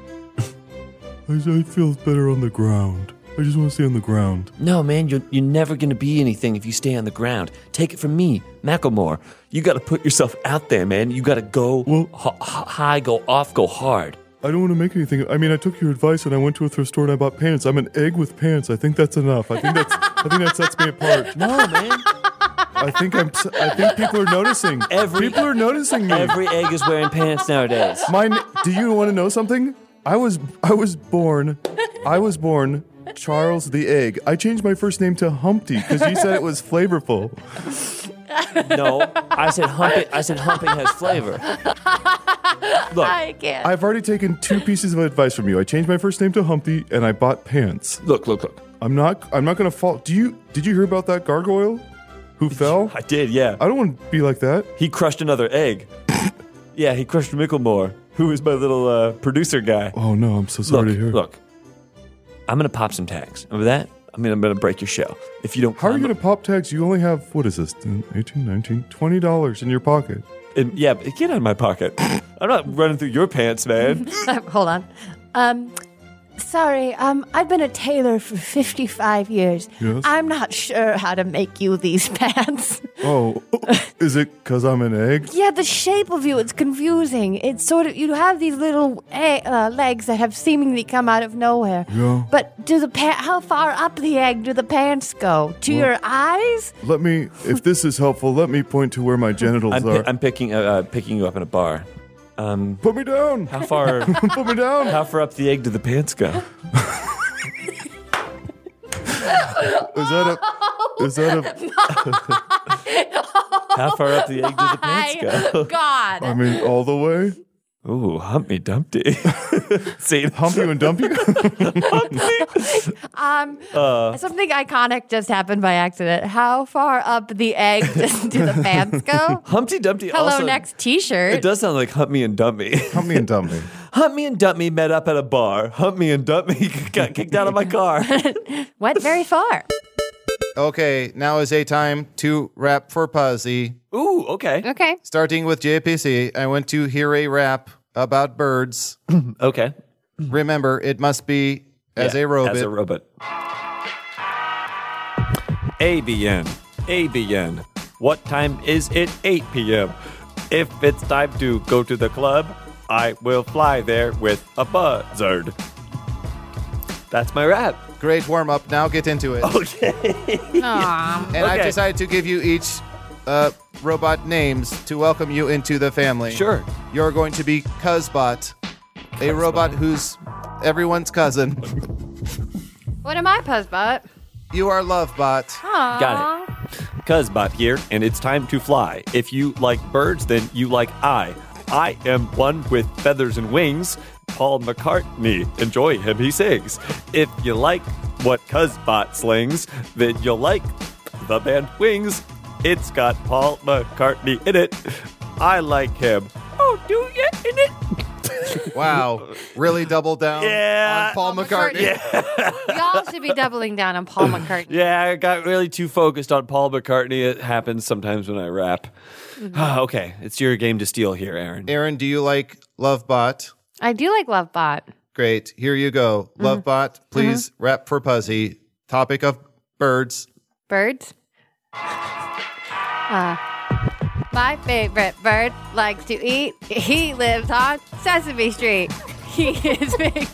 I feel better on the ground. I just want to stay on the ground. No, man, you're never going to be anything if you stay on the ground. Take it from me, Macklemore. You got to put yourself out there, man. You got to go high, go off, go hard. I don't want to make anything. I mean, I took your advice and I went to a thrift store and I bought pants. I'm an egg with pants. I think that's enough. I think that sets me apart. No, man. I think people are noticing. People are noticing me. Every egg is wearing pants nowadays. Do you want to know something? I was born Charles the Egg. I changed my first name to Humpty because you said it was flavorful. No, I said humping has flavor. Look, I can't. I've already taken 2 pieces of advice from you. I changed my first name to Humpty and I bought pants. Look. I'm not going to fall. Did you hear about that gargoyle who fell? I did, yeah. I don't want to be like that. He crushed another egg. Yeah, he crushed Micklemore, who is my little producer guy. Oh no, I'm so sorry to hear. Look, I'm going to pop some tags. Remember that? I'm going to break your show. If you don't How are you going to pop tags? You only have, what is this, 18, 19, $20 in your pocket. Yeah, get out of my pocket. I'm not running through your pants, man. Hold on. Sorry, I've been a tailor for 55 years. Yes? I'm not sure how to make you these pants. Oh, is it because I'm an egg? Yeah, the shape of you, it's confusing. It's sort of, you have these little legs that have seemingly come out of nowhere. Yeah. But how far up the egg do the pants go? To your eyes? If this is helpful, let me point to where my genitals are. I'm picking you up in a bar. Put me down. How far? Put me down. How far up the egg do the pants go? Is that How far up the egg do the pants go? God. I mean, all the way? Ooh, Humpty Dumpty. See, Humpty and Dumpty? Something iconic just happened by accident. How far up the egg do the pants go? Humpty Dumpty Hello, also... next t-shirt. It does sound like Hump Me and Dump Me. Hump Me and Dump Me. Hump Me and Dump Me met up at a bar. Hump Me and Dump Me got kicked out of my car. Went very far. Okay, now is a time to rap for Puzzy. Ooh, okay. Okay. Starting with JPC, I want to hear a rap about birds. Okay. Remember, it must be as a robot. As a robot. ABN. What time is it? 8 p.m. If it's time to go to the club, I will fly there with a buzzard. That's my rap. Great warm up. Now get into it. Okay. Aw. And I've decided to give you each robot names to welcome you into the family. Sure. You're going to be Cuzbot, a robot who's everyone's cousin. What am I, Puzzbot? You are Lovebot. Aww. Got it. Cuzbot here, and it's time to fly. If you like birds, then you like I. I am one with feathers and wings. Paul McCartney. Enjoy him, he sings. If you like what Cuzbot slings, then you'll like the band Wings. It's got Paul McCartney in it. I like him. Oh, do you in it? Wow. Really doubled down on Paul McCartney. Yeah. Y'all should be doubling down on Paul McCartney. Yeah, I got really too focused on Paul McCartney. It happens sometimes when I rap. Okay, it's your game to steal here, Aaron. Aaron, do you like Lovebot? I do like Lovebot. Great. Here you go. Lovebot, please rap for Puzzy. Topic of birds. Birds? My favorite bird likes to eat. He lives on Sesame Street. He is big.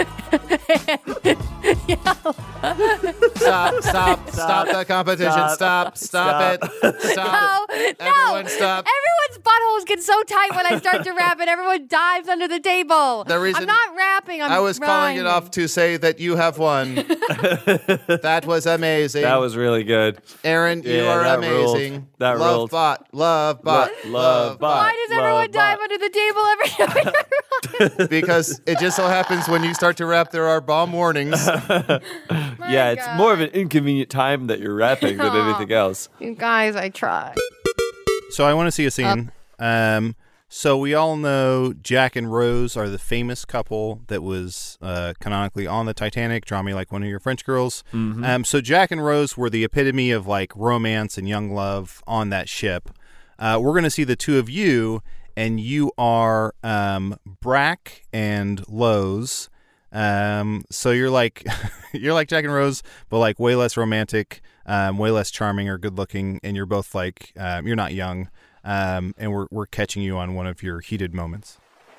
Stop the competition. Stop it. Stop. Everyone stop. Everyone's buttholes get so tight when I start to rap and everyone dives under the table. The reason I'm not rapping. I was calling it off to say that you have won. That was amazing. That was really good. Aaron, you are that amazing. Ruled. That ruled. Lovebot. Why does everyone dive under the table every time? Because it just so happens when you start to rap, there are bomb warnings. Yeah, it's more of an inconvenient time that you're rapping than anything else. You guys, I try. So I want to see a scene. So we all know Jack and Rose are the famous couple that was canonically on the Titanic. Draw me like one of your French girls. So Jack and Rose were the epitome of like romance and young love on that ship. We're going to see the two of you, and you are Brack and Lowe's. So you're like Jack and Rose, but like way less romantic, way less charming or good looking, and you're both like you're not young. And we're catching you on one of your heated moments.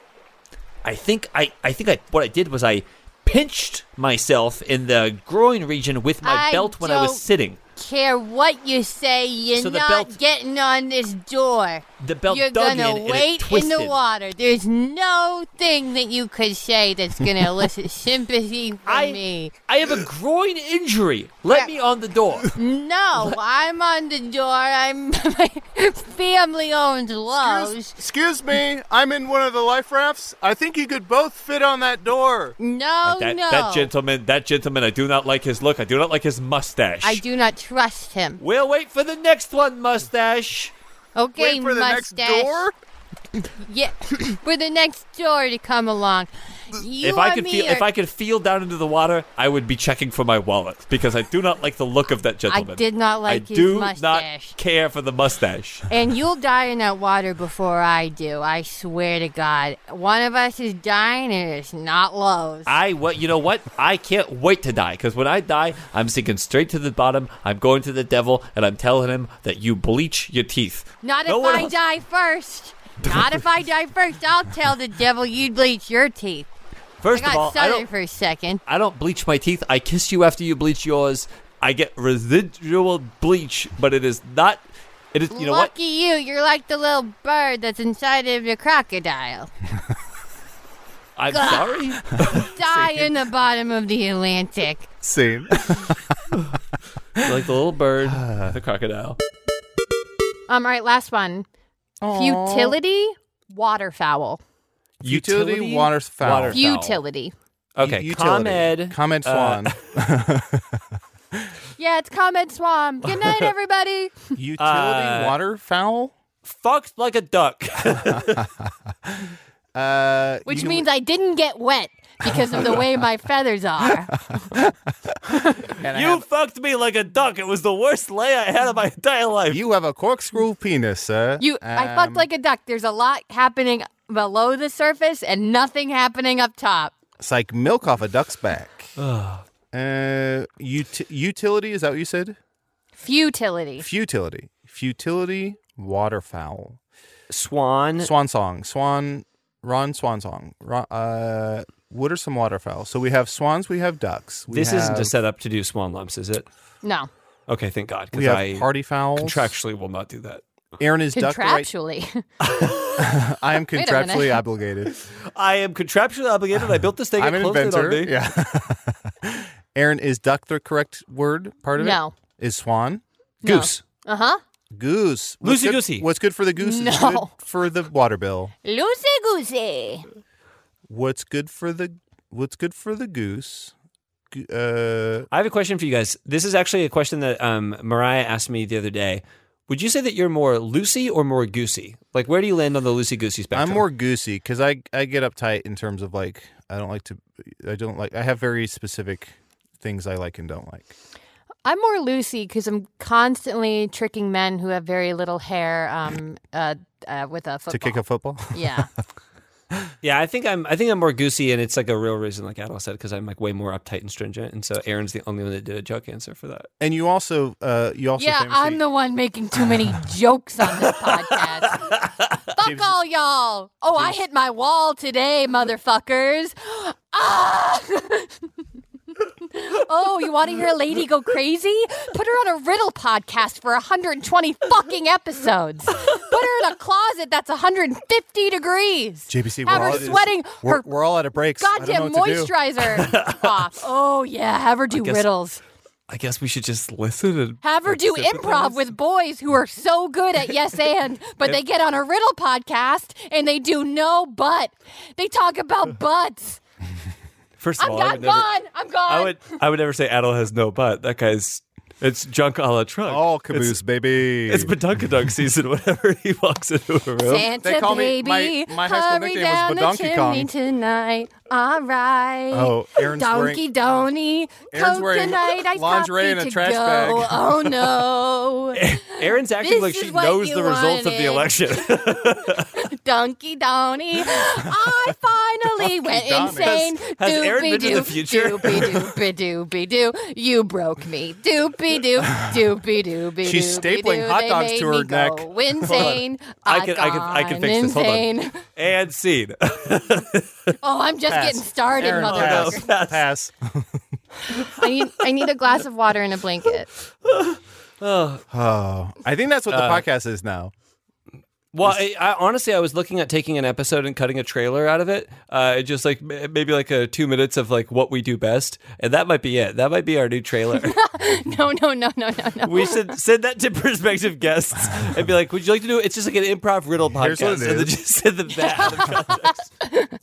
I think what I did was I pinched myself in the groin region with my belt when I was sitting. Care what you say, you're So the not belt- getting on this door. The belt You're dug gonna in and it wait in twisted. the water. There's no thing that you could say that's gonna elicit sympathy from me. I have a groin injury. Let me on the door. No, I'm on the door. I'm my family owns Lowe's. Excuse me, I'm in one of the life rafts. I think you could both fit on that door. No, That gentleman, I do not like his look. I do not like his mustache. I do not trust him. We'll wait for the next one, mustache. Okay, Wait for the next mustache. door? Yeah, for the next door to come along. If I could feel down into the water, I would be checking for my wallet because I do not like the look of that gentleman. I did not like his do mustache. not care for the mustache. And you'll die in that water before I do. I swear to God. One of us is dying, and it's not Lowe's. You know what? I can't wait to die because when I die, I'm sinking straight to the bottom. I'm going to the devil, and I'm telling him that you bleach your teeth. Not No if one I else- die first. Not if I die first. I'll tell the devil you'd bleach your teeth. First I got of all, southern for a second. I don't bleach my teeth. I kiss you after you bleach yours. I get residual bleach, but it is not. It is. You know what? Lucky you. You're like the little bird that's inside of the crocodile. I'm sorry. Die in the bottom of the Atlantic. Scene. You're like the little bird, the crocodile. All right, last one. Futility, waterfowl. Utility, waterfowl. Futility. Okay, Utility. ComEd. Comment Swan. Yeah, it's Comet Swamp. Good night, everybody. Utility waterfowl? Fucked like a duck. Which means I didn't get wet because of the way my feathers are. You fucked me like a duck. It was the worst lay I had of my entire life. You have a corkscrew penis, sir. I fucked like a duck. There's a lot happening below the surface and nothing happening up top. It's like milk off a duck's back. Utility, is that what you said? Futility. Futility, waterfowl. Swan. Swan song. Swan song. what are some waterfowl? So we have swans, we have ducks. This isn't a setup to do swan lumps, is it? No. Okay, thank God. We have I party fowls. Contractually will not do that. Aaron is duck. Contractually. I am contractually obligated. I am contractually obligated. I built this thing. I'm an It closed in on inventor. me. Yeah. Aaron, is duck the correct word? Part of it? No. Is swan? No. Goose. Uh-huh. Goose. What's good- Loosey-goosey. What's good for the goose is No. good for the water bill. Loosey-goosey. What's good for the goose? I have a question for you guys. This is actually a question that Mariah asked me the other day. Would you say that you're more loosey or more goosey? Like, where do you land on the loosey-goosey spectrum? I'm more goosey because I get uptight in terms of like I have very specific things I like and don't like. I'm more loosey because I'm constantly tricking men who have very little hair with a football. To kick a football? Yeah. Yeah, I think I'm more goosey, and it's like a real reason, like Adel said, because I'm like way more uptight and stringent, and so Aaron's the only one that did a joke answer for that. And you also Yeah, famously- I'm the one making too many jokes on this podcast. Fuck all y'all. Oh, I hit my wall today, motherfuckers. Ah! Oh, you want to hear a lady go crazy? Put her on a riddle podcast for 120 fucking episodes. Put her in a closet that's 150 degrees. JBC, Have her sweating her we're all out of breaks. I don't know goddamn what to do. moisturizer off. Oh, yeah. Have her do riddles. I guess we should just listen and Have her do improv with boys who are so good at yes and, but they get on a riddle podcast and they do no but. They talk about butts. First of I'm all, gone. I'm gone. I would never say Adel has no butt. That guy's it's junk a la trunk. All caboose, baby. It's badunkadunk season whenever he walks into a room. Santa They call me- baby, my high school hurry nickname was down the Badonkey chimney Kong. tonight. All right. Oh, Aaron's Donkey Donny. Aaron's wearing Coconut ice lingerie coffee and a to trash go. bag. Oh no. Aaron's acting This like is she what knows you the results of the wanted. election. Donkey Donny. I finally went Donny. insane. Has Aaron been to the Doopy-doo, future? Doopy-doopy-doopy-doo. You broke me. Doopy-doo. Doopy-doopy-doopy-doo. She's stapling hot They dogs made to her me go neck. insane. I can fix this. Hold insane. on. And scene. Oh, I'm just Pass. getting started, Aaron, motherfucker. pass. I need a glass of water and a blanket. Oh, I think that's what the podcast is now. Well, I honestly, I was looking at taking an episode and cutting a trailer out of it. Just like maybe like 2 minutes of like what we do best, and that might be it. That might be our new trailer. No. We should send that to prospective guests and be like, "Would you like to do it?" It's just like an improv riddle Here's what podcast, it and then is. just send them that out of context.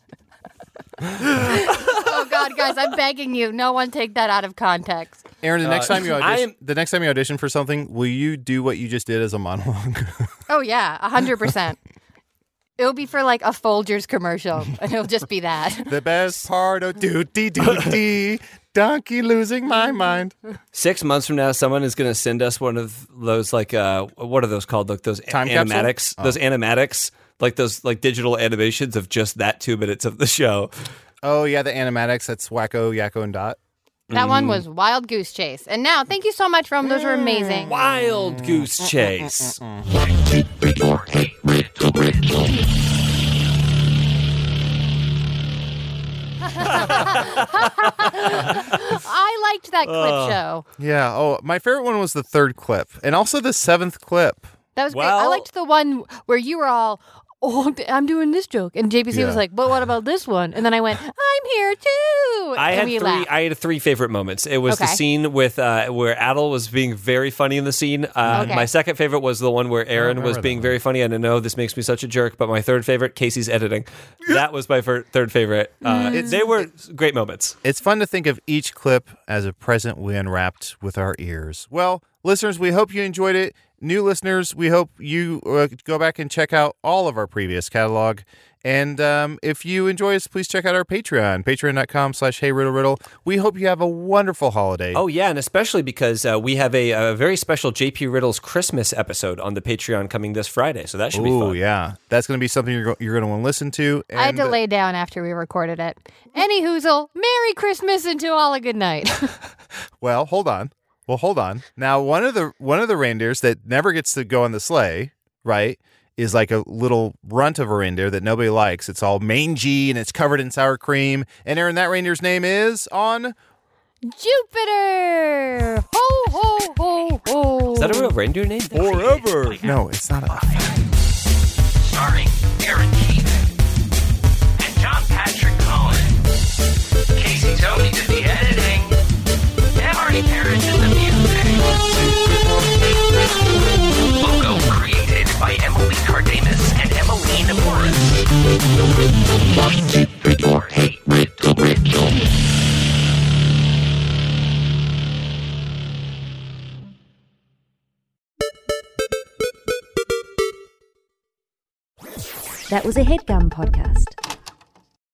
Oh God, guys, I'm begging you. No one take that out of context. Aaron, the next time you audition for something, will you do what you just did as a monologue? Oh yeah, 100%. It'll be for like a Folgers commercial, and it'll just be that. The best part of doody donkey losing my mind. 6 months from now, someone is going to send us one of those like what are those called? Like those Time capsule? animatics. Oh. Those animatics, like those like digital animations of just that 2 minutes of the show. Oh yeah, the animatics. That's Wacko, Yakko, and Dot. That one was Wild Goose Chase. And now, thank you so much, Rome. Those were amazing. Wild Goose Chase. I liked that clip show. Yeah. Oh, my favorite one was the third clip, and also the seventh clip. That was great. I liked the one where you were all, oh, I'm doing this joke. And JPC Yeah. was like, but what about this one? And then I went, I'm here too. I and had we three. laughed. I had three favorite moments. It was the Okay. scene with where Adel was being very funny in the scene. Okay. My second favorite was the one where Aaron was remember being very funny. And I know this makes me such a jerk, but my third favorite, Casey's editing. That was my third favorite. They were great moments. It's fun to think of each clip as a present we unwrapped with our ears. Well, listeners, we hope you enjoyed it. New listeners, we hope you go back and check out all of our previous catalog. And if you enjoy us, please check out our Patreon, patreon.com/HeyRiddleRiddle. We hope you have a wonderful holiday. Oh, yeah, and especially because we have a very special JP Riddle's Christmas episode on the Patreon coming this Friday, so that should be Ooh, fun. yeah. That's going to be something you're going to want to listen to. I had to And, lay down after we recorded it. Any hoozle, Merry Christmas and to all a good night. Well, hold on. Now, one of the reindeers that never gets to go on the sleigh, right, is like a little runt of a reindeer that nobody likes. It's all mangy and it's covered in sour cream. And Aaron, that reindeer's name is on Jupiter. Ho ho ho ho. Is that a real reindeer name? Forever. No, it's not. Starring Aaron Keith and John Patrick Cohen. Casey Tony did the editing. And Artie Parrish did the music. Logo created by Emily Cardamus and Emmeline Morris. Keep your hate Rachel. That was a HeadGum podcast.